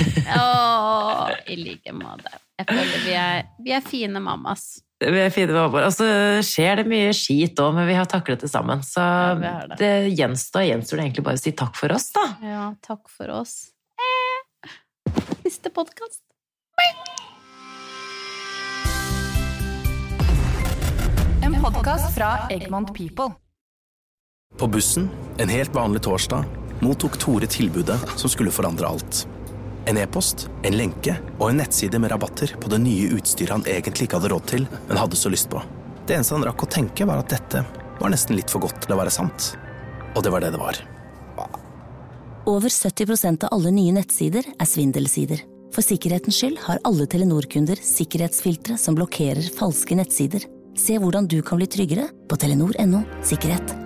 C: Åh, i like måte. Jeg føler vi er, vi er fine mammas. Vi er fine mammaer. Og så skjer det mye skit også, men vi har taklet det sammen. Så ja, det. det gjenstår, gjenstår det egentlig bare å si takk for oss, da. Ja, takk for oss. Siste podcast.
F: En podcast fra Egmont People.
A: På bussen, en helt vanlig torsdag, mottok Tore tilbudet som skulle forandre alt. En e-post, en lenke og en nettside med rabatter på det nye utstyret han egentlig ikke hadde råd til, men hadde så lyst på. Det eneste han rakk å tenke var at dette var nesten litt for godt til å være sant. Og det var det det var.
D: Over sytti prosent av alle nye nettsider er svindelsider. For sikkerhetens skyld har alle Telenor-kunder sikkerhetsfiltre som blokkerer falske nettsider. Se hvordan du kan bli tryggere på telenor punktum no sikkerhet.